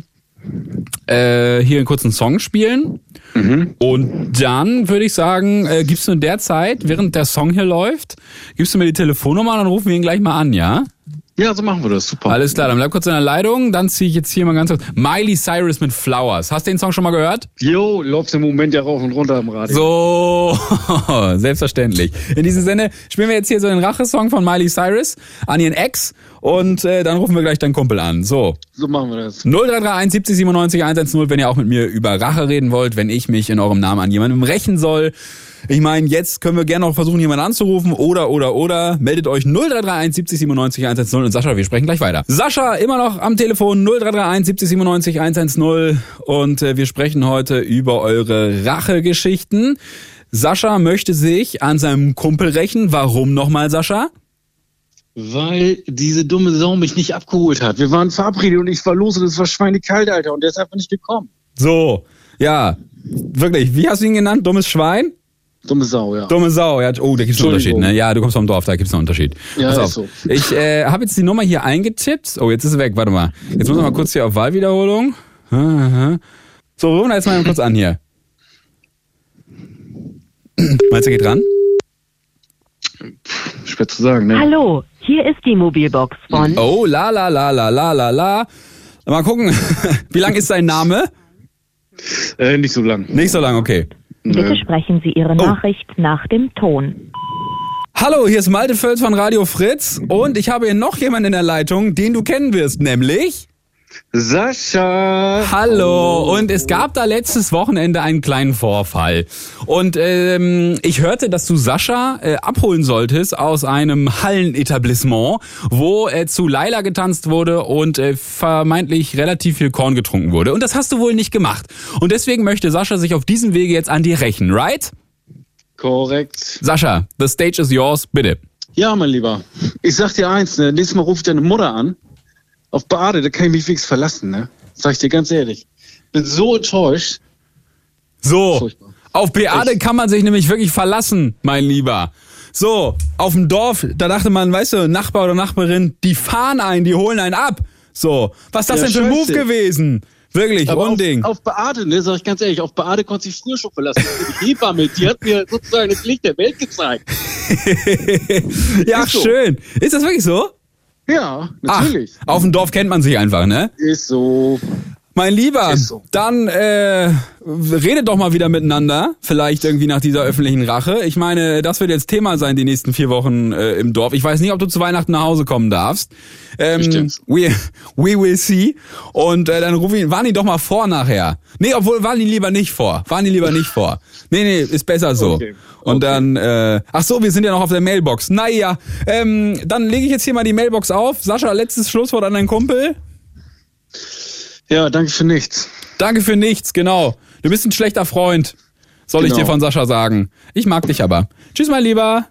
äh, hier einen kurzen Song spielen. Mhm. Und dann würde ich sagen, äh, gibst du in der Zeit, während der Song hier läuft, gibst du mir die Telefonnummer, dann rufen wir ihn gleich mal an, ja? Ja, so machen wir das, super. Alles klar, dann bleib kurz in der Leitung, dann ziehe ich jetzt hier mal ganz kurz. Miley Cyrus mit Flowers. Hast du den Song schon mal gehört? Jo, läuft im Moment ja rauf und runter am Radio. So, selbstverständlich. In diesem Sinne spielen wir jetzt hier so den Rachesong von Miley Cyrus an ihren Ex und äh, dann rufen wir gleich deinen Kumpel an. So. So machen wir das. null drei drei eins siebzig siebenundneunzig hundertzehn, wenn ihr auch mit mir über Rache reden wollt, wenn ich mich in eurem Namen an jemandem rächen soll. Ich meine, jetzt können wir gerne noch versuchen, jemanden anzurufen oder, oder, oder. Meldet euch null drei drei eins siebzig siebenundneunzig hundertzehn und Sascha, wir sprechen gleich weiter. Sascha, immer noch am Telefon null drei drei eins siebzig siebenundneunzig hundertzehn und äh, wir sprechen heute über eure Rachegeschichten. Sascha möchte sich an seinem Kumpel rächen. Warum nochmal, Sascha? Weil diese dumme Sau mich nicht abgeholt hat. Wir waren verabredet und ich war los und es war schweinekalt, Alter, und der ist einfach nicht gekommen. So, ja, wirklich. Wie hast du ihn genannt? Dummes Schwein? Dumme Sau, ja. Dumme Sau, ja. Oh, da gibt's einen Unterschied, ne? Ja, du kommst vom Dorf, da gibt's einen Unterschied. Ja, Pass auf. ist so. Ich äh, habe jetzt die Nummer hier eingetippt. Oh, jetzt ist sie weg, warte mal. Jetzt muss ich mal kurz hier auf Wahlwiederholung. So, rufen wir jetzt mal kurz an hier. Meinst du, geht dran? Schwer zu sagen, ne? Hallo, hier ist die Mobilbox von... Oh, la la la la la la la. Mal gucken, wie lang ist sein Name? Äh, nicht so lang. Nicht so lang, okay. Bitte sprechen Sie Ihre Nachricht nach dem Ton. Hallo, hier ist Malte Völz von Radio Fritz und ich habe hier noch jemanden in der Leitung, den du kennen wirst, nämlich... Sascha! Hallo, und es gab da letztes Wochenende einen kleinen Vorfall. Und ähm, ich hörte, dass du Sascha äh, abholen solltest aus einem Hallenetablissement, wo äh, zu Laila getanzt wurde und äh, vermeintlich relativ viel Korn getrunken wurde. Und das hast du wohl nicht gemacht. Und deswegen möchte Sascha sich auf diesem Wege jetzt an dir rächen, right? Korrekt. Sascha, the stage is yours, bitte. Ja, mein Lieber. Ich sag dir eins, ne? Nächstes Mal ruft deine Mutter an. Auf Bade, da kann ich mich fix verlassen, ne? Sag ich dir ganz ehrlich. Bin so enttäuscht. So, Furchtbar. auf Beate kann man sich nämlich wirklich verlassen, mein Lieber. So, auf dem Dorf, da dachte man, weißt du, Nachbar oder Nachbarin, die fahren einen, die holen einen ab. So, was ist das Ja, denn für ein Move scheiße. gewesen? Wirklich, Aber Unding. auf, auf Beate, ne, sag ich ganz ehrlich, auf Beate konnte ich früher schon verlassen. Die Hebamme, die hat mir sozusagen das Licht der Welt gezeigt. Ja, ist so. schön. Ist das wirklich so? Ja, natürlich. Ach, auf dem Dorf kennt man sich einfach, ne? Ist so. Mein Lieber, Ist so. dann äh, redet doch mal wieder miteinander, vielleicht irgendwie nach dieser öffentlichen Rache. Ich meine, das wird jetzt Thema sein die nächsten vier Wochen äh, im Dorf. Ich weiß nicht, ob du zu Weihnachten nach Hause kommen darfst. Ähm, Bestimmt. we, we will see. Und äh, dann ruf ihn, warn ihn doch mal vor nachher. Nee, obwohl, warn ihn lieber nicht vor. Warn ihn lieber nicht vor. Nee, nee, ist besser so. Okay. Und Okay. dann, äh, ach so, wir sind ja noch auf der Mailbox. Naja, ähm, dann lege ich jetzt hier mal die Mailbox auf. Sascha, letztes Schlusswort an deinen Kumpel. Ja, danke für nichts. Danke für nichts, genau. Du bist ein schlechter Freund, soll Genau. ich dir von Sascha sagen. Ich mag dich aber. Tschüss, mein Lieber.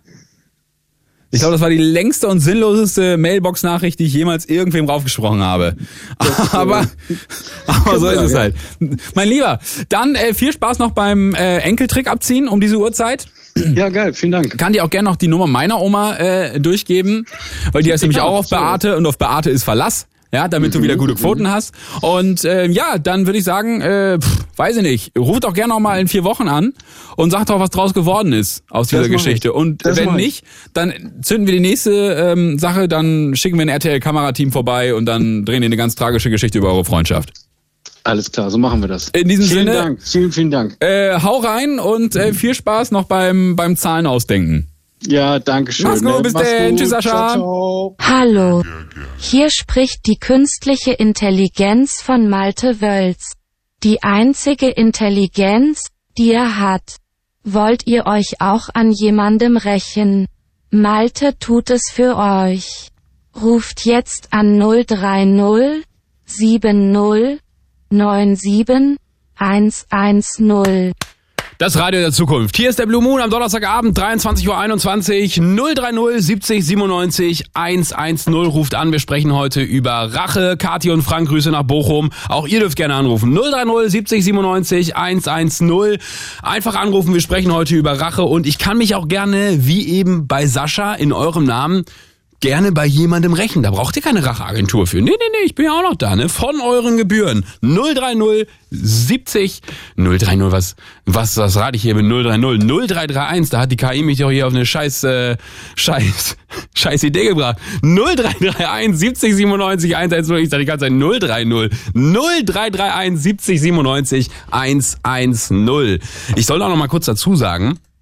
Ich glaube, das war die längste und sinnloseste Mailbox-Nachricht, die ich jemals irgendwem raufgesprochen habe. Aber, aber so ist es halt. Mein Lieber, dann äh, viel Spaß noch beim äh, Enkeltrick abziehen um diese Uhrzeit. Ja, geil, vielen Dank. Kann dir auch gerne noch die Nummer meiner Oma äh, durchgeben, weil die heißt nämlich auch auf Beate und auf Beate ist Verlass. Ja, damit du wieder gute Quoten hast. Und äh, ja, dann würde ich sagen, äh, pff, weiß ich nicht, ruf doch gerne noch mal in vier Wochen an und sag doch, was draus geworden ist aus dieser Das mach Geschichte. ich. Und Das wenn mach ich. nicht, dann zünden wir die nächste ähm, Sache, dann schicken wir ein R T L-Kamerateam vorbei und dann drehen wir eine ganz tragische Geschichte über eure Freundschaft. Alles klar, so machen wir das. In diesem vielen Sinne, Dank, vielen, vielen Dank. äh, hau rein und äh, viel Spaß noch beim, beim Zahlen ausdenken. Ja, danke schön. Mach's gut, ne? bis Mach's denn. gut. Tschüss, Sascha. Ciao, ciao. Hallo, hier spricht die künstliche Intelligenz von Malte Völz. Die einzige Intelligenz, die er hat. Wollt ihr euch auch an jemandem rächen? Malte tut es für euch. Ruft jetzt an null drei null sieben null neun sieben eins eins null. Das Radio der Zukunft. Hier ist der Blue Moon am Donnerstagabend, dreiundzwanzig Uhr einundzwanzig, null drei null siebzig siebenundneunzig hundertzehn ruft an. Wir sprechen heute über Rache. Kathi und Frank, Grüße nach Bochum. Auch ihr dürft gerne anrufen. null drei null siebzig siebenundneunzig hundertzehn. Einfach anrufen, wir sprechen heute über Rache und ich kann mich auch gerne, wie eben bei Sascha, in eurem Namen gerne bei jemandem rächen. Da braucht ihr keine Racheagentur für. Nee, nee, nee, ich bin ja auch noch da, ne? Von euren Gebühren. null drei null siebzig null drei null, was, was, was rate ich hier mit null drei null? null drei drei eins, da hat die K I mich doch hier auf eine scheiß, äh, scheiß, scheiß Idee gebracht. null drei drei eins siebzig siebenundneunzig hundertzehn, ich sag die ganze Zeit null drei null. null drei drei eins siebzig siebenundneunzig hundertzehn. Ich soll auch noch mal kurz dazu sagen,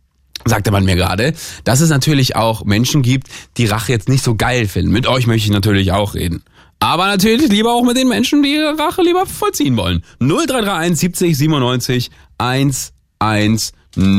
sagte man mir gerade, dass es natürlich auch Menschen gibt, die Rache jetzt nicht so geil finden. Mit euch möchte ich natürlich auch reden. Aber natürlich lieber auch mit den Menschen, die ihre Rache lieber vollziehen wollen. null drei drei eins siebzig siebenundneunzig hundertzehn.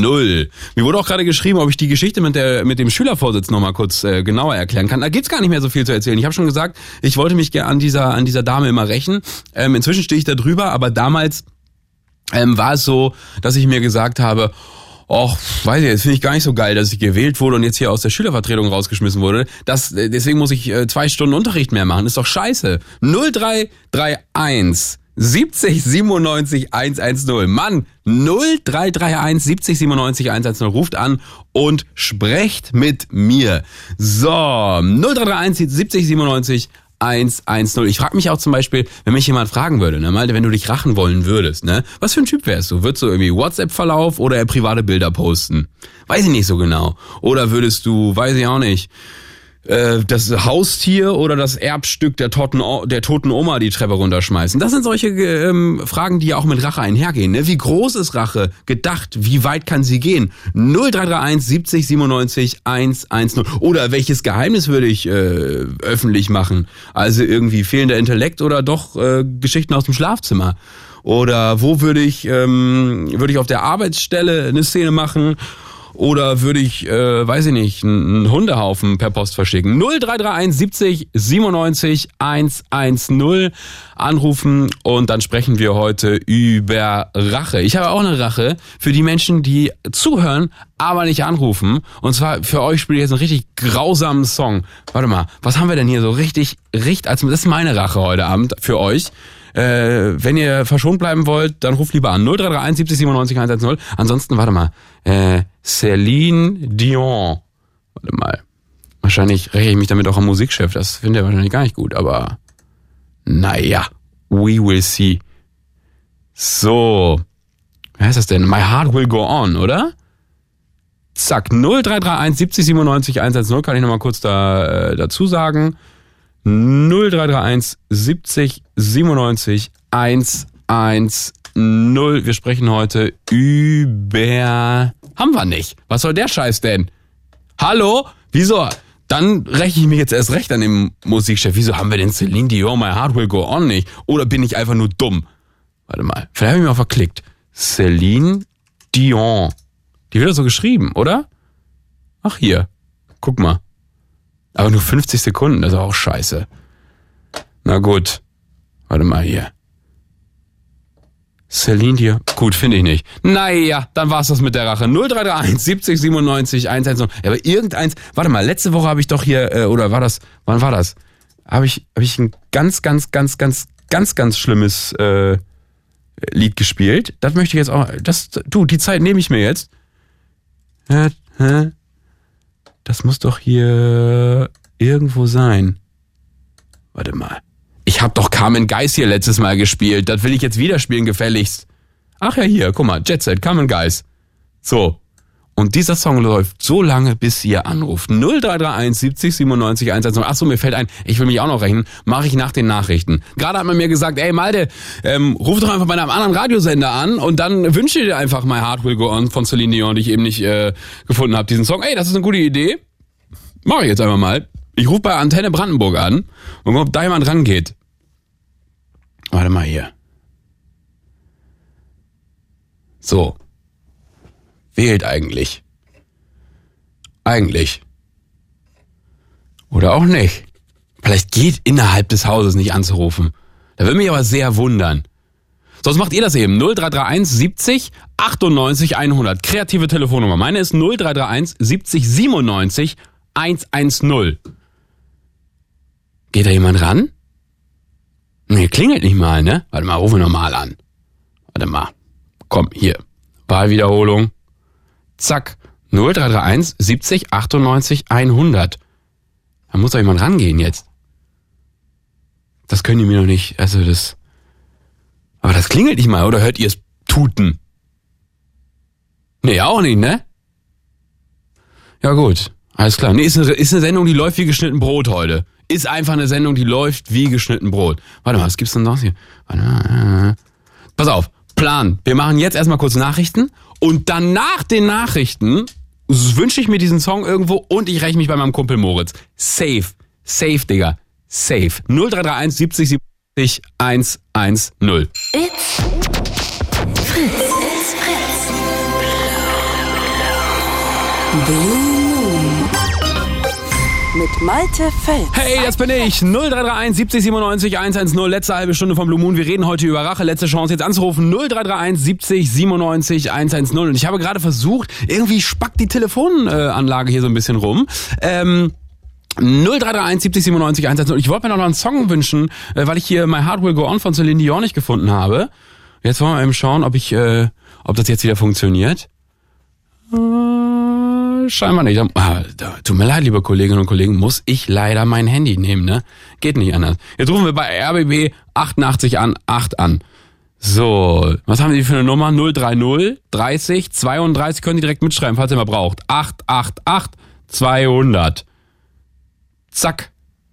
Mir wurde auch gerade geschrieben, ob ich die Geschichte mit der mit dem Schülervorsitz noch mal kurz äh, genauer erklären kann. Da gibt's gar nicht mehr so viel zu erzählen. Ich habe schon gesagt, ich wollte mich gerne an dieser an dieser Dame immer rächen. Ähm, inzwischen stehe ich da drüber, aber damals ähm, war es so, dass ich mir gesagt habe, Och, weiß ich, jetzt finde ich gar nicht so geil, dass ich gewählt wurde und jetzt hier aus der Schülervertretung rausgeschmissen wurde. Das, deswegen muss ich äh, zwei Stunden Unterricht mehr machen. Ist doch scheiße. null drei drei eins siebzig siebenundneunzig hundertzehn. Mann, null drei drei eins siebzig siebenundneunzig hundertzehn. Ruft an und sprecht mit mir. So, null drei drei eins siebzig siebenundneunzig hundertzehn. Ich frage mich auch zum Beispiel, wenn mich jemand fragen würde, ne, Malte, wenn du dich rachen wollen würdest, ne, was für ein Typ wärst du? Würdest du irgendwie WhatsApp-Verlauf oder eher private Bilder posten? Weiß ich nicht so genau. Oder würdest du, weiß ich auch nicht, äh, das Haustier oder das Erbstück der toten, der toten Oma die Treppe runterschmeißen? Das sind solche ähm, Fragen, die ja auch mit Rache einhergehen. Ne? Wie groß ist Rache gedacht? Wie weit kann sie gehen? null drei drei eins siebzig siebenundneunzig hundertzehn. Oder welches Geheimnis würde ich äh, öffentlich machen? Also irgendwie fehlender Intellekt oder doch äh, Geschichten aus dem Schlafzimmer? Oder wo würde ich ähm, würde ich auf der Arbeitsstelle eine Szene machen? Oder würde ich, äh, weiß ich nicht, einen Hundehaufen per Post verschicken? null drei drei eins siebzig siebenundneunzig hundertzehn anrufen und dann sprechen wir heute über Rache. Ich habe auch eine Rache für die Menschen, die zuhören, aber nicht anrufen. Und zwar für euch spiele ich jetzt einen richtig grausamen Song. Warte mal, was haben wir denn hier so richtig, richtig, also das ist meine Rache heute Abend für euch. Äh, wenn ihr verschont bleiben wollt, dann ruft lieber an. null drei drei eins siebzig siebenundneunzig hundertzehn. Ansonsten, warte mal, äh, Celine Dion. Warte mal. Wahrscheinlich räche ich mich damit auch am Musikchef. Das findet er wahrscheinlich gar nicht gut, aber naja, we will see. So. Wer heißt das denn? My Heart Will Go On, oder? Zack, null drei drei eins siebzig siebenundneunzig hundertzehn kann ich nochmal kurz da äh, dazu sagen. null drei drei eins siebzig siebenundneunzig hundertzehn. Wir sprechen heute über... Haben wir nicht. Was soll der Scheiß denn? Hallo? Wieso? Dann räche ich mich jetzt erst recht an dem Musikchef. Wieso haben wir denn Celine Dion, My Heart Will Go On nicht? Oder bin ich einfach nur dumm? Warte mal, vielleicht habe ich mich auch verklickt. Celine Dion. Die wird doch so geschrieben, oder? Ach hier, guck mal. Aber nur fünfzig Sekunden, das ist auch scheiße. Na gut, warte mal hier. Celine Dion, gut, finde ich nicht. Naja, dann war's das mit der Rache. null drei drei eins siebzig siebenundneunzig hundertzehn. Ja, aber irgendeins, warte mal, letzte Woche habe ich doch hier, äh, oder war das, wann war das? Habe ich, habe ich ein ganz, ganz, ganz, ganz, ganz, ganz schlimmes äh, Lied gespielt. Das möchte ich jetzt auch, das, du, die Zeit nehme ich mir jetzt. Hä? Hä? Das muss doch hier irgendwo sein. Warte mal. Ich hab doch Carmen Geis hier letztes Mal gespielt. Das will ich jetzt wieder spielen, gefälligst. Ach ja, hier, guck mal. Jet Set, Carmen Geis. So. Und dieser Song läuft so lange, bis ihr anruft. null drei drei eins siebzig siebenundneunzig hundertzehn. Achso, mir fällt ein, ich will mich auch noch rechnen. Mache ich nach den Nachrichten. Gerade hat man mir gesagt, ey Malte, ähm, ruf doch einfach bei einem anderen Radiosender an und dann wünsche dir einfach My Heart Will Go On von Celine Dion, die ich eben nicht äh, gefunden habe, diesen Song. Ey, das ist eine gute Idee. Mache ich jetzt einfach mal. Ich rufe bei Antenne Brandenburg an und ob da jemand rangeht. Warte mal hier. So. Wählt eigentlich. Eigentlich. Oder auch nicht. Vielleicht geht innerhalb des Hauses nicht anzurufen. Da würde mich aber sehr wundern. Sonst macht ihr das eben. null drei drei eins siebzig achtundneunzig hundert. Kreative Telefonnummer. Meine ist null drei drei eins siebzig siebenundneunzig hundertzehn. Geht da jemand ran? Nee, klingelt nicht mal, ne? Warte mal, rufen wir nochmal an. Warte mal. Komm, hier. Wahlwiederholung. Zack. null drei drei eins siebzig achtundneunzig hundert. Da muss doch jemand rangehen jetzt. Das können die mir noch nicht, also das... Aber das klingelt nicht mal, oder hört ihr es tuten? Nee, auch nicht, ne? Ja gut, alles klar. Nee, ist eine, ist eine Sendung, die läuft wie geschnitten Brot heute. Ist einfach eine Sendung, die läuft wie geschnitten Brot. Warte mal, was gibt's denn noch hier? Warte mal. Pass auf, Plan. Wir machen jetzt erstmal kurz Nachrichten und dann nach den Nachrichten wünsche ich mir diesen Song irgendwo und ich räche mich bei meinem Kumpel Moritz. Safe. Safe, Digga. Safe. null drei drei eins siebzig siebenundneunzig hundertzehn. It's Fritz. It's Fritz. Blue Moon. Mit Malte Fels. Hey, das bin ich. null drei drei eins siebzig siebenundneunzig hundertzehn. Letzte halbe Stunde vom Blue Moon. Wir reden heute über Rache. Letzte Chance jetzt anzurufen. null drei drei eins siebzig siebenundneunzig hundertzehn. Und ich habe gerade versucht, irgendwie spackt die Telefonanlage hier so ein bisschen rum. Ähm... null drei drei eins siebzig siebenundneunzig hundertzehn. Ich wollte mir noch einen Song wünschen, weil ich hier My Heart Will Go On von Celine Dion nicht gefunden habe. Jetzt wollen wir eben schauen, ob ich, äh, ob das jetzt wieder funktioniert. Äh, scheinbar nicht. Ah, tut mir leid, liebe Kolleginnen und Kollegen, muss ich leider mein Handy nehmen, ne? Geht nicht anders. Jetzt rufen wir bei R B B achtundachtzig an, acht an. So, was haben die für eine Nummer? null drei null dreißig zweiunddreißig, können die direkt mitschreiben, falls ihr mal braucht. acht acht acht zweihundert. Zack.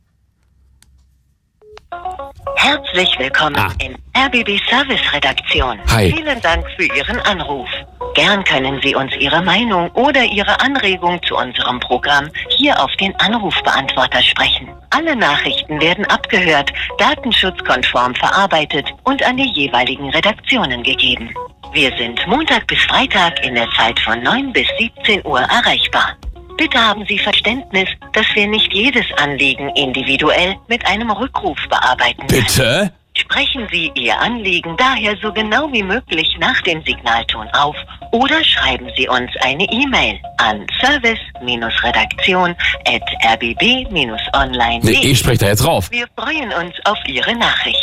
Herzlich willkommen ah. in R B B Service Redaktion. Hi. Vielen Dank für Ihren Anruf. Gern können Sie uns Ihre Meinung oder Ihre Anregung zu unserem Programm hier auf den Anrufbeantworter sprechen. Alle Nachrichten werden abgehört, datenschutzkonform verarbeitet und an die jeweiligen Redaktionen gegeben. Wir sind Montag bis Freitag in der Zeit von neun bis siebzehn Uhr erreichbar. Bitte haben Sie Verständnis, dass wir nicht jedes Anliegen individuell mit einem Rückruf bearbeiten können. Bitte? Sprechen Sie Ihr Anliegen daher so genau wie möglich nach dem Signalton auf oder schreiben Sie uns eine E-Mail an service redaktion at r b b online punkt de. Nee, ich spreche da jetzt rauf. Wir freuen uns auf Ihre Nachricht.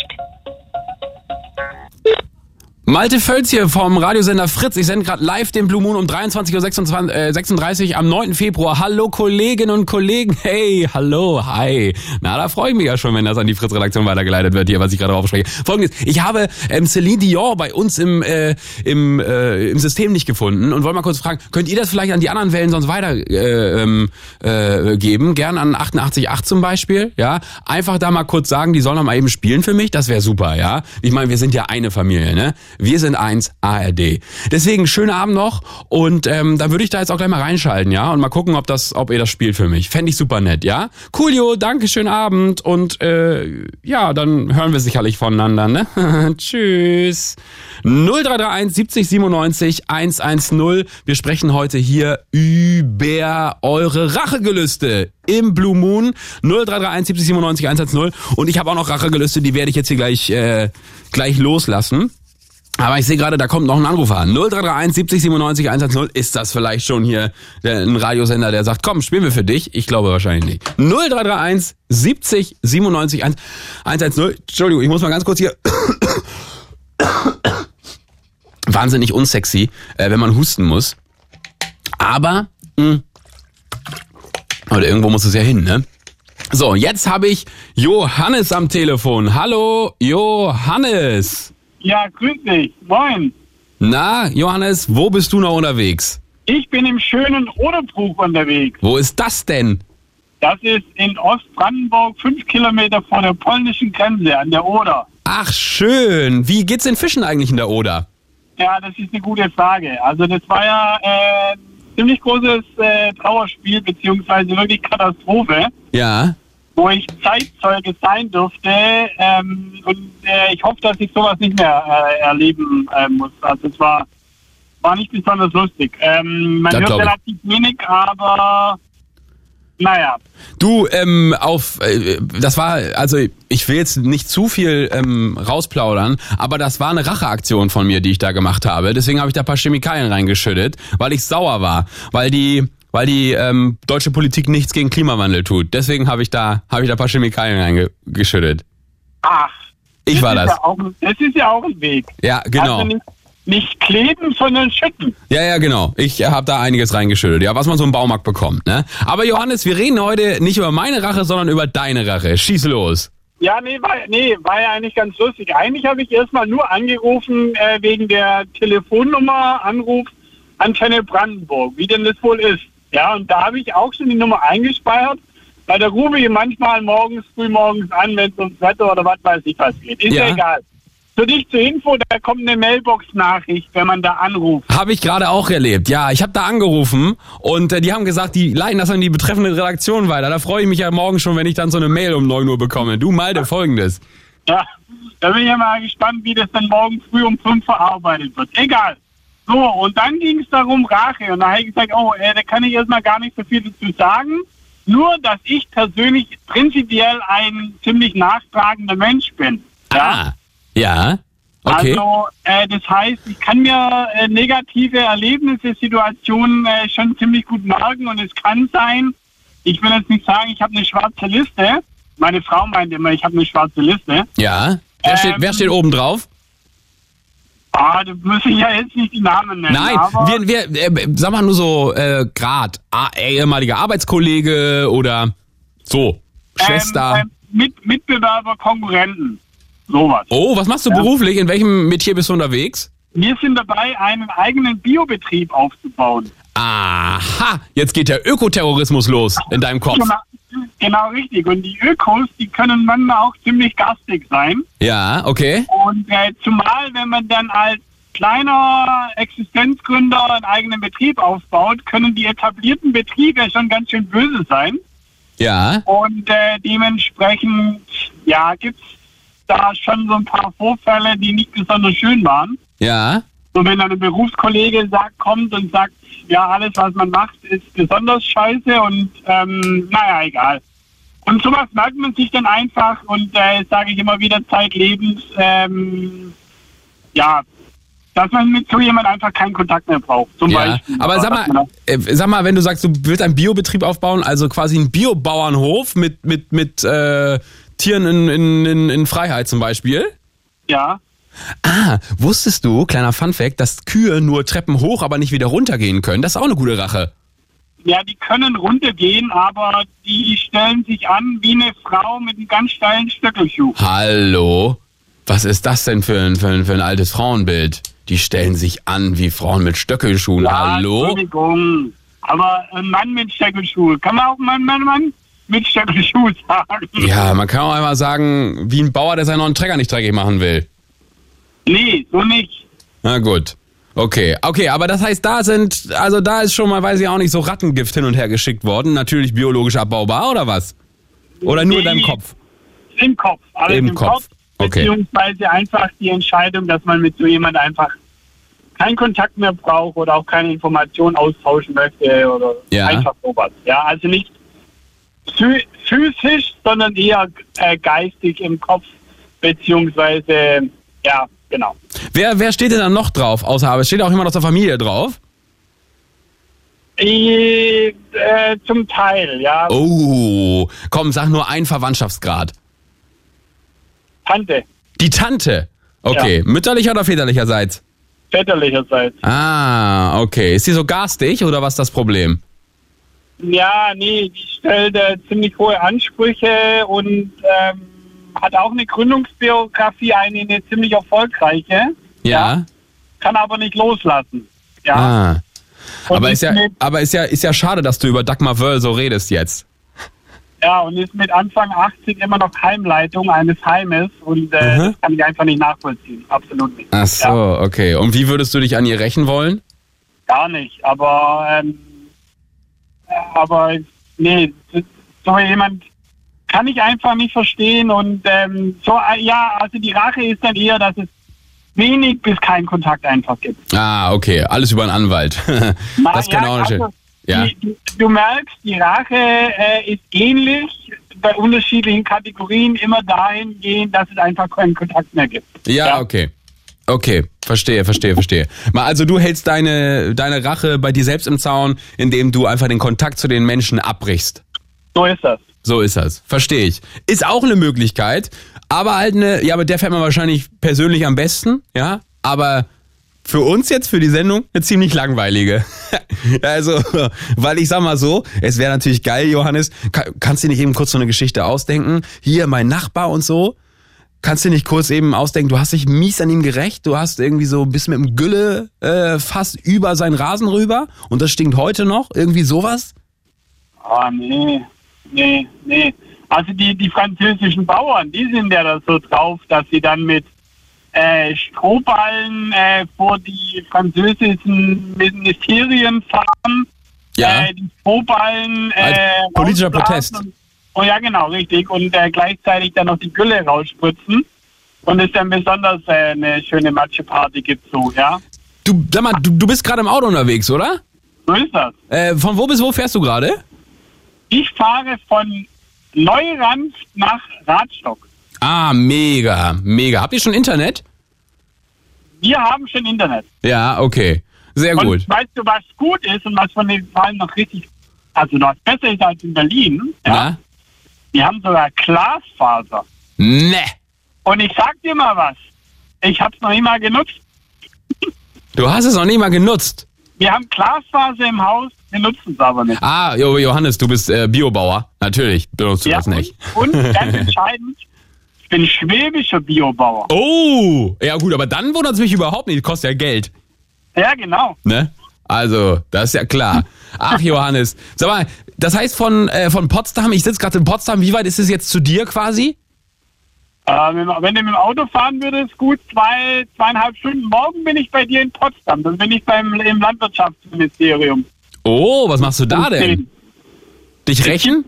Malte Völz hier vom Radiosender Fritz. Ich sende gerade live den Blue Moon um dreiundzwanzig Uhr sechsunddreißig am neunten Februar. Hallo Kolleginnen und Kollegen. Hey, hallo, hi. Na, da freue ich mich ja schon, wenn das an die Fritz-Redaktion weitergeleitet wird, hier, was ich gerade aufspreche. Folgendes, ich habe ähm, Celine Dion bei uns im äh, im äh, im System nicht gefunden und wollte mal kurz fragen, könnt ihr das vielleicht an die anderen Wellen sonst weiter äh, ähm, äh, geben? Gern an achtundachtzig Komma acht zum Beispiel, ja? Einfach da mal kurz sagen, die sollen doch mal eben spielen für mich, das wäre super, ja? Ich meine, wir sind ja eine Familie, ne? Wir sind eins, A R D. Deswegen schönen Abend noch und ähm, dann würde ich da jetzt auch gleich mal reinschalten, ja, und mal gucken, ob das, ob ihr das spielt für mich. Fände ich super nett, ja. Coolio, danke, schönen Abend und äh, ja, dann hören wir sicherlich voneinander, ne? Tschüss. null drei drei eins siebzig siebenundneunzig hundertzehn. Wir sprechen heute hier über eure Rachegelüste im Blue Moon. null drei drei eins siebzig siebenundneunzig hundertzehn. Und ich habe auch noch Rachegelüste, die werde ich jetzt hier gleich äh, gleich loslassen. Aber ich sehe gerade, da kommt noch ein Anruf an. null drei drei eins siebzig siebenundneunzig hundertzehn. Ist das vielleicht schon hier der, ein Radiosender, der sagt, komm, spielen wir für dich? Ich glaube wahrscheinlich nicht. null drei drei eins siebzig siebenundneunzig hundertzehn. Entschuldigung, ich muss mal ganz kurz hier... Wahnsinnig unsexy, äh, wenn man husten muss. Aber... Mh, oder irgendwo muss es ja hin, ne? So, jetzt habe ich Johannes am Telefon. Hallo, Johannes. Ja, grüß dich. Moin. Na, Johannes, wo bist du noch unterwegs? Ich bin im schönen Oderbruch unterwegs. Wo ist das denn? Das ist in Ostbrandenburg, fünf Kilometer vor der polnischen Grenze an der Oder. Ach, schön. Wie geht's den Fischen eigentlich in der Oder? Ja, das ist eine gute Frage. Also das war ja äh, ein ziemlich großes äh, Trauerspiel, beziehungsweise wirklich Katastrophe. Ja. Wo ich Zeitzeuge sein durfte ähm, und äh, ich hoffe, dass ich sowas nicht mehr äh, erleben äh, muss. Also es war, war nicht besonders lustig. Ähm, man hört relativ wenig, aber naja. Du, ähm, auf, äh, das war, also ich will jetzt nicht zu viel ähm, rausplaudern, aber das war eine Racheaktion von mir, die ich da gemacht habe. Deswegen habe ich da ein paar Chemikalien reingeschüttet, weil ich sauer war, weil die... weil die ähm, deutsche Politik nichts gegen Klimawandel tut. Deswegen habe ich da habe ich da ein paar Chemikalien reingeschüttet. Ach, ich war das. Ja auch, das ist ja auch ein Weg. Ja, genau. Also nicht, nicht kleben, sondern schütten. Ja, ja, genau. Ich habe da einiges reingeschüttet, ja, was man so im Baumarkt bekommt, ne? Aber Johannes, wir reden heute nicht über meine Rache, sondern über deine Rache. Schieß los. Ja, nee, war, nee, war ja eigentlich ganz lustig. Eigentlich habe ich erstmal nur angerufen äh, wegen der Telefonnummer, Anruf Antenne Brandenburg, wie denn das wohl ist. Ja, und da habe ich auch schon die Nummer eingespeichert, weil da rufe ich manchmal morgens, früh morgens an, wenn es ums Wetter oder was weiß ich was geht. Ist ja, ja egal. Für dich zur Info, da kommt eine Mailbox-Nachricht, wenn man da anruft. Habe ich gerade auch erlebt. Ja, ich habe da angerufen und äh, die haben gesagt, die leiten das an die betreffende Redaktion weiter. Da freue ich mich ja morgen schon, wenn ich dann so eine Mail um neun Uhr bekomme. Du, Malte, Folgendes. Ja, da bin ich ja mal gespannt, wie das dann morgen früh um fünf verarbeitet wird. Egal. So, und dann ging es darum, Rache. Und da habe ich gesagt, oh, äh, da kann ich erstmal gar nicht so viel dazu sagen. Nur, dass ich persönlich prinzipiell ein ziemlich nachtragender Mensch bin. Ja. Ah. Ja, okay. Also, äh, das heißt, ich kann mir äh, negative Erlebnisse, Situationen äh, schon ziemlich gut merken und es kann sein, ich will jetzt nicht sagen, ich habe eine schwarze Liste. Meine Frau meint immer, ich habe eine schwarze Liste. Ja, wer, ähm, steht, wer steht oben drauf? Ah, da muss ich ja jetzt nicht die Namen nennen. Nein, aber wir, wir äh, sag mal nur so, äh, Grad, äh, ehemaliger Arbeitskollege oder so, Schwester. Ähm, äh, mit, Mitbewerber, Konkurrenten. Sowas. Oh, was machst du ja. beruflich? In welchem Metier bist du unterwegs? Wir sind dabei, einen eigenen Biobetrieb aufzubauen. Aha, jetzt geht der Ökoterrorismus los in deinem Kopf. Genau, genau richtig. Und die Ökos, die können manchmal auch ziemlich garstig sein. Ja, okay. Und äh, zumal, wenn man dann als kleiner Existenzgründer einen eigenen Betrieb aufbaut, können die etablierten Betriebe schon ganz schön böse sein. Ja. Und äh, dementsprechend, ja, gibt's da schon so ein paar Vorfälle, die nicht besonders schön waren. Ja. So, wenn dann ein Berufskollege sagt, kommt und sagt, ja, alles, was man macht, ist besonders scheiße und, ähm, naja, egal. Und sowas merkt man sich dann einfach und, äh, sage ich immer wieder, zeitlebens, ähm, ja, dass man mit so jemand einfach keinen Kontakt mehr braucht. Zum ja, Beispiel. aber sag mal, äh, sag mal, wenn du sagst, du willst einen Biobetrieb aufbauen, also quasi einen Biobauernhof mit, mit, mit, äh, Tieren in, in, in, in Freiheit zum Beispiel? Ja. Ah, wusstest du, kleiner Funfact, dass Kühe nur Treppen hoch, aber nicht wieder runtergehen können? Das ist auch eine gute Rache. Ja, die können runtergehen, aber die stellen sich an wie eine Frau mit einem ganz steilen Stöckelschuh. Hallo? Was ist das denn für ein, für ein, für ein altes Frauenbild? Die stellen sich an wie Frauen mit Stöckelschuhen. Ja, hallo? Entschuldigung. Aber ein Mann mit Stöckelschuh. Kann man auch Mann, Mann, Mann mit Stöckelschuh sagen? Ja, man kann auch einmal sagen, wie ein Bauer, der seinen neuen Trecker nicht dreckig machen will. Nee, so nicht. Na gut. Okay, okay, aber das heißt, da sind, also da ist schon mal, weiß ich auch nicht, so Rattengift hin und her geschickt worden. Natürlich biologisch abbaubar, oder was? Oder nur nee, in deinem Kopf? Im Kopf. Alles Im, im Kopf. Kopf. Okay. Beziehungsweise einfach die Entscheidung, dass man mit so jemand einfach keinen Kontakt mehr braucht oder auch keine Informationen austauschen möchte oder ja. einfach sowas. Ja, also nicht physisch, sondern eher äh, geistig im Kopf, beziehungsweise, ja, genau. Wer, wer steht denn dann noch drauf, außer aber steht auch jemand aus der Familie drauf? Äh, äh, zum Teil, ja. Oh, komm, sag nur einen Verwandtschaftsgrad. Tante. Die Tante? Okay, ja. Mütterlicher oder väterlicherseits? Väterlicherseits. Ah, okay. Ist sie so garstig oder was ist das Problem? Ja, nee, die stellt äh, ziemlich hohe Ansprüche und ähm, hat auch eine Gründungsbiografie, eine, eine ziemlich erfolgreiche. Ja. ja. Kann aber nicht loslassen. Ja. Ah. Aber ist ja, aber ist ja, ist ja schade, dass du über Dagmar Wöll so redest jetzt. Ja, und ist mit Anfang achtzig immer noch Heimleitung eines Heimes und äh, mhm. das kann ich einfach nicht nachvollziehen. Absolut nicht. Ach so, ja. Okay. Und wie würdest du dich an ihr rächen wollen? Gar nicht, aber ähm, aber nee, so jemand kann ich einfach nicht verstehen und ähm, so, ja, also die Rache ist dann eher, dass es wenig bis keinen Kontakt einfach gibt. Ah, okay, alles über einen Anwalt. Na, das kann ja, auch nicht. Also, ja. die, du, du merkst, die Rache äh, ist ähnlich bei unterschiedlichen Kategorien immer dahingehend, dass es einfach keinen Kontakt mehr gibt. Ja, ja. okay. Okay, verstehe, verstehe, verstehe. Mal, also du hältst deine, deine Rache bei dir selbst im Zaun, indem du einfach den Kontakt zu den Menschen abbrichst. So ist das. So ist das. Verstehe ich. Ist auch eine Möglichkeit, aber halt eine, ja, mit der fährt man wahrscheinlich persönlich am besten, ja, aber für uns jetzt, für die Sendung, eine ziemlich langweilige. Also, weil ich sag mal so, es wäre natürlich geil, Johannes, kann, kannst du nicht eben kurz so eine Geschichte ausdenken? Hier, mein Nachbar und so. Kannst du nicht kurz eben ausdenken, du hast dich mies an ihm gerecht, du hast irgendwie so bis mit dem Gülle äh, fast über seinen Rasen rüber und das stinkt heute noch, irgendwie sowas? Ah, nee, nee, nee. Also die, die französischen Bauern, die sind ja da so drauf, dass sie dann mit äh, Strohballen äh, vor die französischen Ministerien fahren. Ja. Äh, die Strohballen äh, Als politischer Protest. Und, oh ja, genau, richtig. Und äh, gleichzeitig dann noch die Gülle rausspritzen. Und es dann besonders äh, eine schöne Matscheparty gibt so, ja. Du, sag mal, du, du bist gerade im Auto unterwegs, oder? So ist das. Äh, von wo bis wo fährst du gerade? Ich fahre von Neurand nach Radstock. Ah, mega, mega. Habt ihr schon Internet? Wir haben schon Internet. Ja, okay. Sehr gut. Und weißt du, was gut ist und was von den Zahlen noch richtig, also noch besser ist als in Berlin? Ja. Na? Wir haben sogar Glasfaser. Ne. Und ich sag dir mal was. Ich hab's noch nie mal genutzt. Du hast es noch nie mal genutzt? Wir haben Glasfaser im Haus, wir nutzen es aber nicht. Ah, Johannes, du bist äh, Biobauer. Natürlich benutzt du ja, das nicht. Und, und ganz entscheidend, ich bin schwäbischer Biobauer. Oh, ja gut, aber dann wundert es mich überhaupt nicht. Kostet ja Geld. Ja, genau. Ne? Also, das ist ja klar. Ach, Johannes. Sag mal, das heißt von, äh, von Potsdam, ich sitze gerade in Potsdam, wie weit ist es jetzt zu dir quasi? Äh, wenn, wenn du mit dem Auto fahren würdest, gut zwei, zweieinhalb Stunden. Morgen bin ich bei dir in Potsdam. Dann bin ich beim im Landwirtschaftsministerium. Oh, was machst du da denn? Dich rächen?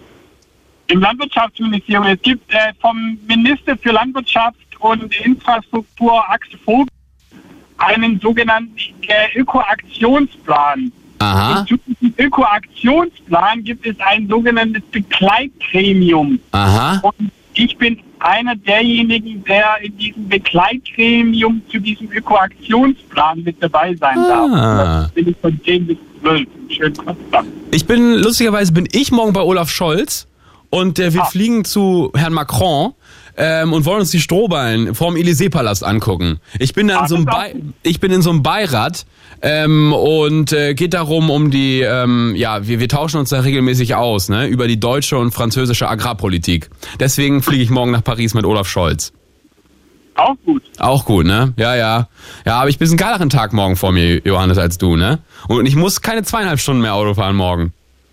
Im Landwirtschaftsministerium. Es gibt äh, vom Minister für Landwirtschaft und Infrastruktur, Axel Vogel, einen sogenannten äh, Ökoaktionsplan. Aha. Und zu diesem Ökoaktionsplan gibt es ein sogenanntes Begleitgremium. Aha. Und ich bin einer derjenigen, der in diesem Begleitgremium zu diesem Ökoaktionsplan mit dabei sein ah. darf. Das bin ich von zehn bis zwölf. Schön Potsdam. Ich bin, lustigerweise bin ich morgen bei Olaf Scholz und äh, wir ah. fliegen zu Herrn Macron ähm, und wollen uns die Strohballen vorm Élysée-Palast angucken. Ich bin dann ah, so ein Be- ich bin in so einem Beirat ähm, und äh, geht darum um die, ähm, ja, wir, wir tauschen uns da regelmäßig aus, ne, über die deutsche und französische Agrarpolitik. Deswegen fliege ich morgen nach Paris mit Olaf Scholz. Auch gut. Auch gut, ne? Ja, ja. Ja, aber ich bin einen geileren Tag morgen vor mir, Johannes, als du, ne? Und ich muss keine zweieinhalb Stunden mehr Auto fahren morgen.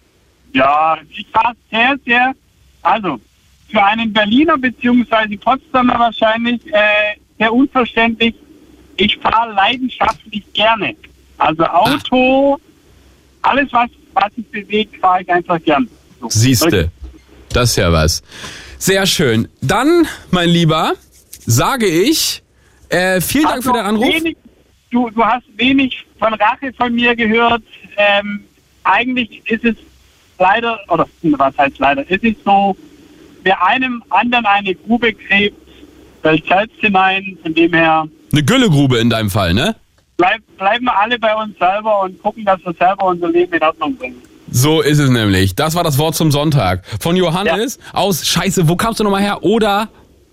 Ja, ich fahre sehr, sehr, also für einen Berliner bzw. Potsdamer wahrscheinlich äh, sehr unverständlich. Ich fahre leidenschaftlich gerne. Also Auto, Ach. alles was, was sich bewegt, fahre ich einfach gern. So. Siehste, das ist ja was. Sehr schön. Dann, mein Lieber, sage ich, äh, vielen Dank also für den Anruf. Wenig, du, du hast wenig von Rache von mir gehört. Ähm, eigentlich ist es leider, oder was heißt leider, es ist so, wer einem anderen eine Grube gräbt, fällt selbst hinein, von dem her... Eine Güllegrube in deinem Fall, ne? Bleib, bleiben wir alle bei uns selber und gucken, dass wir selber unser Leben in Ordnung bringen. So ist es nämlich. Das war das Wort zum Sonntag. Von Johannes ja. aus, scheiße, wo kamst du nochmal her? Oder...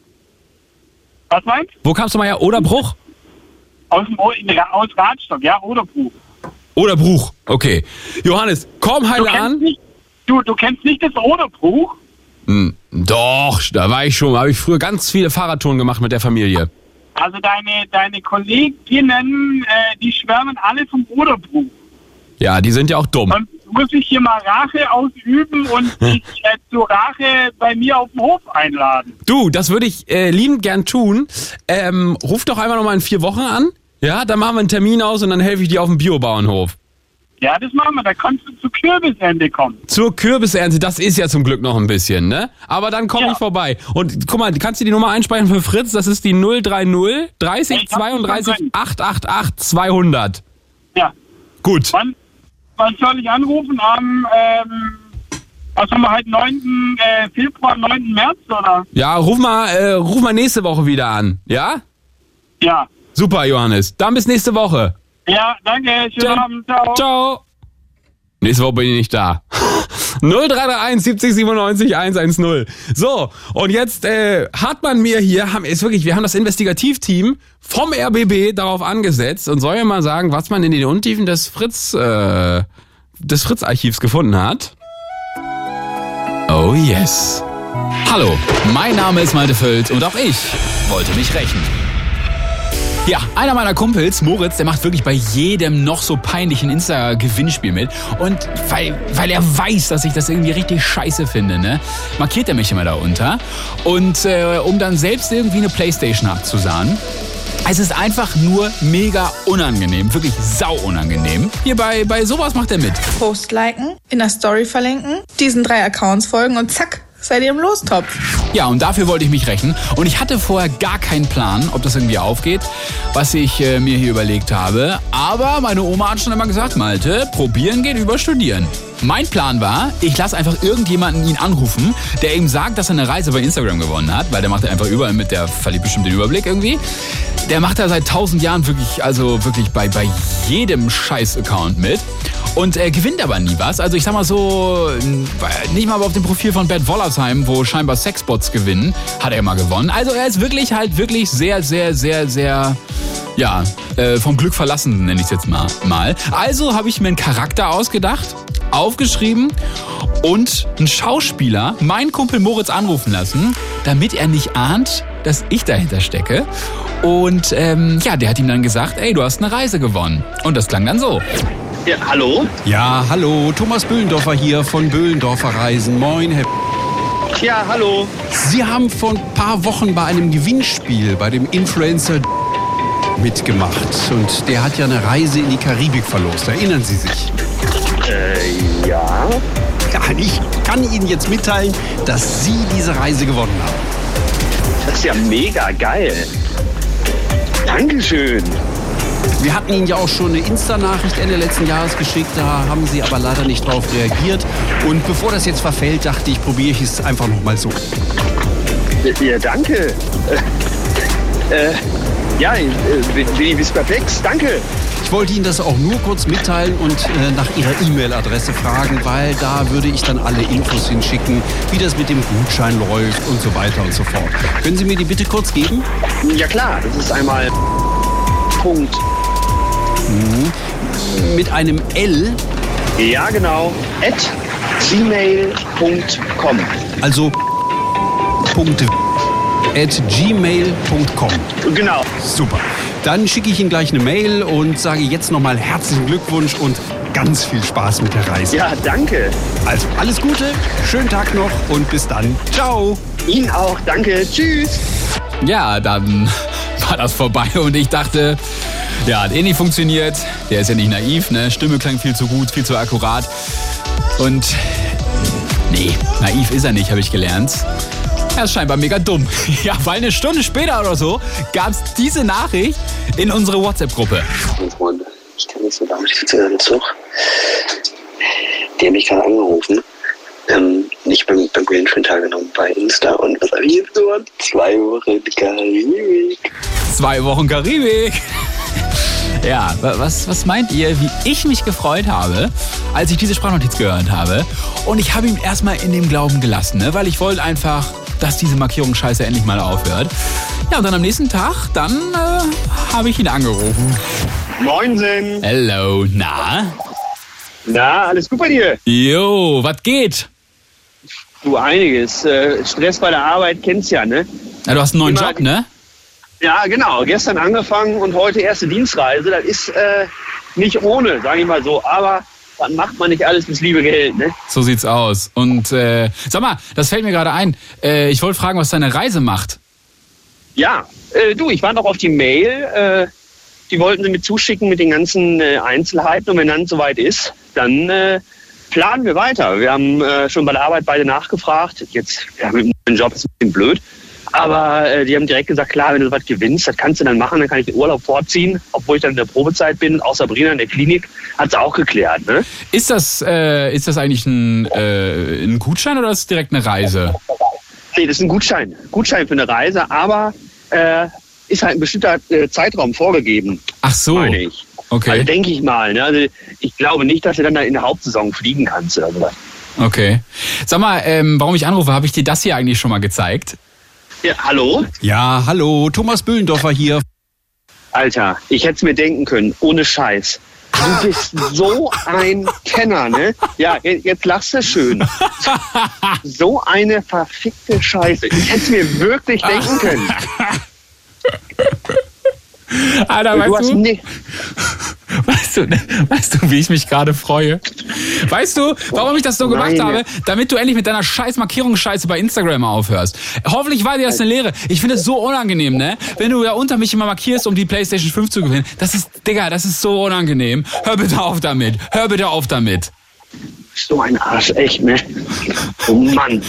Was meinst du? Wo kamst du mal her? Oderbruch? Aus, dem, aus Radstock, ja, Oderbruch. Oderbruch, okay. Johannes, komm halt an. Nicht, du, du kennst nicht das Oderbruch? Hm, doch, da war ich schon. Da habe ich früher ganz viele Fahrradtouren gemacht mit der Familie. Also deine, deine Kolleginnen, äh, die schwärmen alle vom Oderbruch. Ja, die sind ja auch dumm. Dann muss ich hier mal Rache ausüben und dich äh, zur Rache bei mir auf dem Hof einladen. Du, das würde ich äh, liebend gern tun. Ähm, ruf doch einmal noch mal in vier Wochen an. Ja, dann machen wir einen Termin aus und dann helfe ich dir auf dem Biobauernhof. Ja, das machen wir. Da kannst du zur Kürbisernte kommen. Zur Kürbisernte, das ist ja zum Glück noch ein bisschen, ne? Aber dann komme ja. ich vorbei. Und guck mal, kannst du die Nummer einspeichern für Fritz? Das ist die null drei null dreißig zweiunddreißig achthundertachtzig zweihundert. Ja. Gut. Wann, wann soll ich anrufen? Am, ähm, was haben wir heute, neunten Februar, neunten März, oder? Ja, ruf mal, äh, ruf mal nächste Woche wieder an, ja? Ja. Super, Johannes. Dann bis nächste Woche. Ja, danke. Schönen Ciao. Abend. Ciao. Ciao. Nächste Woche bin ich nicht da. null drei drei eins siebzig siebenundneunzig hundertzehn. So, und jetzt äh, hat man mir hier, haben, ist wirklich, wir haben das Investigativteam vom R B B darauf angesetzt und soll ja mal sagen, was man in den Untiefen des Fritz, äh, des Fritz-Archivs gefunden hat. Oh yes. Hallo, mein Name ist Malte Völz und auch ich wollte mich rächen. Ja, einer meiner Kumpels, Moritz, der macht wirklich bei jedem noch so peinlichen Insta-Gewinnspiel mit. Und weil, weil er weiß, dass ich das irgendwie richtig scheiße finde, ne, markiert er mich immer da unter. Und äh, um dann selbst irgendwie eine Playstation abzusahnen, Es ist einfach nur mega unangenehm, wirklich sau unangenehm. Hier bei, bei sowas macht er mit. Post liken, in der Story verlinken, diesen drei Accounts folgen und zack, seid ihr im Lostopf. Ja, und dafür wollte ich mich rächen. Und ich hatte vorher gar keinen Plan, ob das irgendwie aufgeht, was ich äh, mir hier überlegt habe. Aber meine Oma hat schon immer gesagt, Malte, probieren geht über studieren. Mein Plan war, ich lasse einfach irgendjemanden ihn anrufen, der ihm sagt, dass er eine Reise bei Instagram gewonnen hat, weil der macht er einfach überall mit, der verliert bestimmt den Überblick irgendwie. Der macht da seit tausend Jahren wirklich, also wirklich bei, bei jedem Scheiß-Account mit und er gewinnt aber nie was. Also ich sag mal so, nicht mal auf dem Profil von Bert Wollersheim, wo scheinbar Sexbots gewinnen, hat er mal gewonnen. Also er ist wirklich halt wirklich sehr, sehr, sehr, sehr, ja, äh, vom Glück verlassen, nenne ich es jetzt mal. mal. Also habe ich mir einen Charakter ausgedacht, aufgeschrieben und einen Schauspieler, meinen Kumpel Moritz, anrufen lassen, damit er nicht ahnt, dass ich dahinter stecke. Und ähm, ja, der hat ihm dann gesagt, ey, du hast eine Reise gewonnen. Und das klang dann so. Ja, hallo? Ja, hallo, Thomas Böhlendorfer hier von Böhlendorfer Reisen. Moin, Herr... Ja, hallo. Sie haben vor ein paar Wochen bei einem Gewinnspiel, bei dem Influencer mitgemacht. Und der hat ja eine Reise in die Karibik verlost. Erinnern Sie sich? Äh, ja. Ja, ich kann Ihnen jetzt mitteilen, dass Sie diese Reise gewonnen haben. Das ist ja mega geil. Dankeschön. Wir hatten Ihnen ja auch schon eine Insta-Nachricht Ende letzten Jahres geschickt, da haben Sie aber leider nicht drauf reagiert. Und bevor das jetzt verfällt, dachte ich, probiere ich es einfach nochmal so. Ja, danke. Äh, äh, ja, äh, bin ich perplex. Danke. Ich wollte Ihnen das auch nur kurz mitteilen und äh, nach Ihrer E-Mail-Adresse fragen, weil da würde ich dann alle Infos hinschicken, wie das mit dem Gutschein läuft und so weiter und so fort. Können Sie mir die bitte kurz geben? Ja klar, das ist einmal Punkt. Mhm. Mit einem L? Ja genau, at gmail punkt com. Also Punkt at gmail punkt com. Genau. Super. Dann schicke ich Ihnen gleich eine Mail und sage jetzt nochmal herzlichen Glückwunsch und ganz viel Spaß mit der Reise. Ja, danke. Also alles Gute, schönen Tag noch und bis dann. Ciao. Ihnen auch, danke. Tschüss. Ja, dann war das vorbei und ich dachte, ja, hat eh nicht funktioniert. Der ist ja nicht naiv, ne? Stimme klang viel zu gut, viel zu akkurat. Und nee, naiv ist er nicht, habe ich gelernt. Er ist scheinbar mega dumm. Ja, weil eine Stunde später oder so gab es diese Nachricht in unsere WhatsApp-Gruppe. Mein Freund, ich kann nicht so damit viel zu hören. Zug. Die haben mich gerade angerufen. Ähm, nicht beim, beim Greenfin teilgenommen, bei Insta. Und was habe ich jetzt gemacht? Zwei Wochen Karibik. Zwei Wochen Karibik. Ja, was, was meint ihr, wie ich mich gefreut habe, als ich diese Sprachnotiz gehört habe? Und ich habe ihm erstmal in dem Glauben gelassen, ne? Weil ich wollte einfach, dass diese Markierungsscheiße endlich mal aufhört. Ja, und dann am nächsten Tag, dann äh, habe ich ihn angerufen. Moinsen. Hello, na? Na, alles gut bei dir? Jo, was geht? Du, einiges. Äh, Stress bei der Arbeit kennst ja, ne? Ja, du hast einen neuen Immer Job, ne? Ja, genau. Gestern angefangen und heute erste Dienstreise. Das ist äh, nicht ohne, sage ich mal so. Aber dann macht man nicht alles fürs liebe Geld, ne? So sieht's aus. Und äh, sag mal, das fällt mir gerade ein. Äh, ich wollte fragen, was deine Reise macht. Ja, äh, du, ich war noch auf die Mail. Äh, die wollten sie mir zuschicken mit den ganzen äh, Einzelheiten. Und wenn dann soweit ist, dann äh, planen wir weiter. Wir haben äh, schon bei der Arbeit beide nachgefragt. Jetzt, ja, mit dem Job ist ein bisschen blöd. Aber äh, die haben direkt gesagt, klar, wenn du was gewinnst, das kannst du dann machen, dann kann ich den Urlaub vorziehen, obwohl ich dann in der Probezeit bin, außer Sabrina in der Klinik, hat sie auch geklärt. Ne? Ist das, äh, ist das eigentlich ein, äh, ein Gutschein oder ist es direkt eine Reise? Nee, das ist ein Gutschein. Gutschein für eine Reise, aber äh, ist halt ein bestimmter äh, Zeitraum vorgegeben. Ach so, meine ich. Okay. Also denke ich mal. Ne? Also ich glaube nicht, dass du dann da in der Hauptsaison fliegen kannst oder sowas. Okay. Sag mal, ähm, warum ich anrufe, habe ich dir das hier eigentlich schon mal gezeigt? Ja, hallo? Ja, hallo, Thomas Böhlendorfer hier. Alter, ich hätte es mir denken können, ohne Scheiß. Du bist so ein Kenner, ne? Ja, jetzt lachst du schön. So eine verfickte Scheiße. Ich hätte es mir wirklich denken können. Alter, du weißt hast du? nicht... Weißt Weißt du, weißt du, wie ich mich gerade freue? Weißt du, warum ich das so gemacht Nein. habe? Damit du endlich mit deiner scheiß Markierungsscheiße bei Instagram aufhörst. Hoffentlich war dir das eine Lehre. Ich finde es so unangenehm, ne? Wenn du da unter mich immer markierst, um die PlayStation fünf zu gewinnen. Das ist, Digga, das ist so unangenehm. Hör bitte auf damit. Hör bitte auf damit. So ein Arsch, echt, ne? Oh Mann.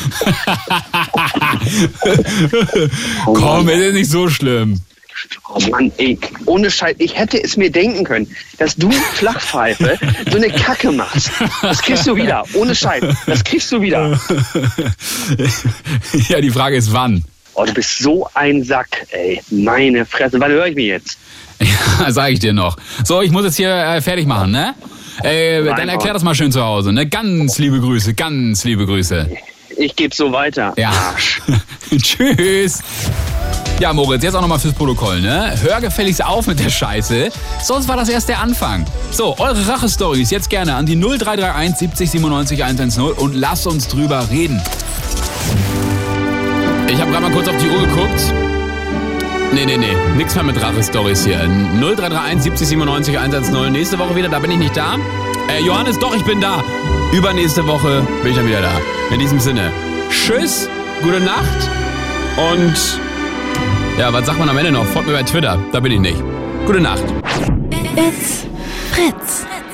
oh Komm, Mann. Es ist nicht so schlimm. Oh Mann, ey, ohne Scheiß, ich hätte es mir denken können, dass du Flachpfeife so eine Kacke machst. Das kriegst du wieder, ohne Scheiß, das kriegst du wieder. Ja, die Frage ist, wann? Oh, du bist so ein Sack, ey, meine Fresse. Wann höre ich mich jetzt? Ja, sag ich dir noch. So, ich muss jetzt hier äh, fertig machen, ne? Äh, dann erklär das mal schön zu Hause, ne? Ganz liebe Grüße, ganz liebe Grüße. Ich gebe so weiter. Ja. Tschüss. Ja, Moritz, jetzt auch nochmal fürs Protokoll, ne? Hör gefälligst auf mit der Scheiße, sonst war das erst der Anfang. So, eure Rache-Stories jetzt gerne an die null drei drei eins siebzig siebenundneunzig hundertzehn und lasst uns drüber reden. Ich habe gerade mal kurz auf die Uhr geguckt. Nee, nee, nee, nix mehr mit Rache-Stories hier. null drei drei eins siebzig siebenundneunzig hundertzehn. Nächste Woche wieder, da bin ich nicht da. Äh, Johannes, doch, ich bin da. Übernächste Woche bin ich dann wieder da. In diesem Sinne, tschüss, gute Nacht und... Ja, was sagt man am Ende noch? Folgt mir bei Twitter, da bin ich nicht. Gute Nacht. It's Fritz.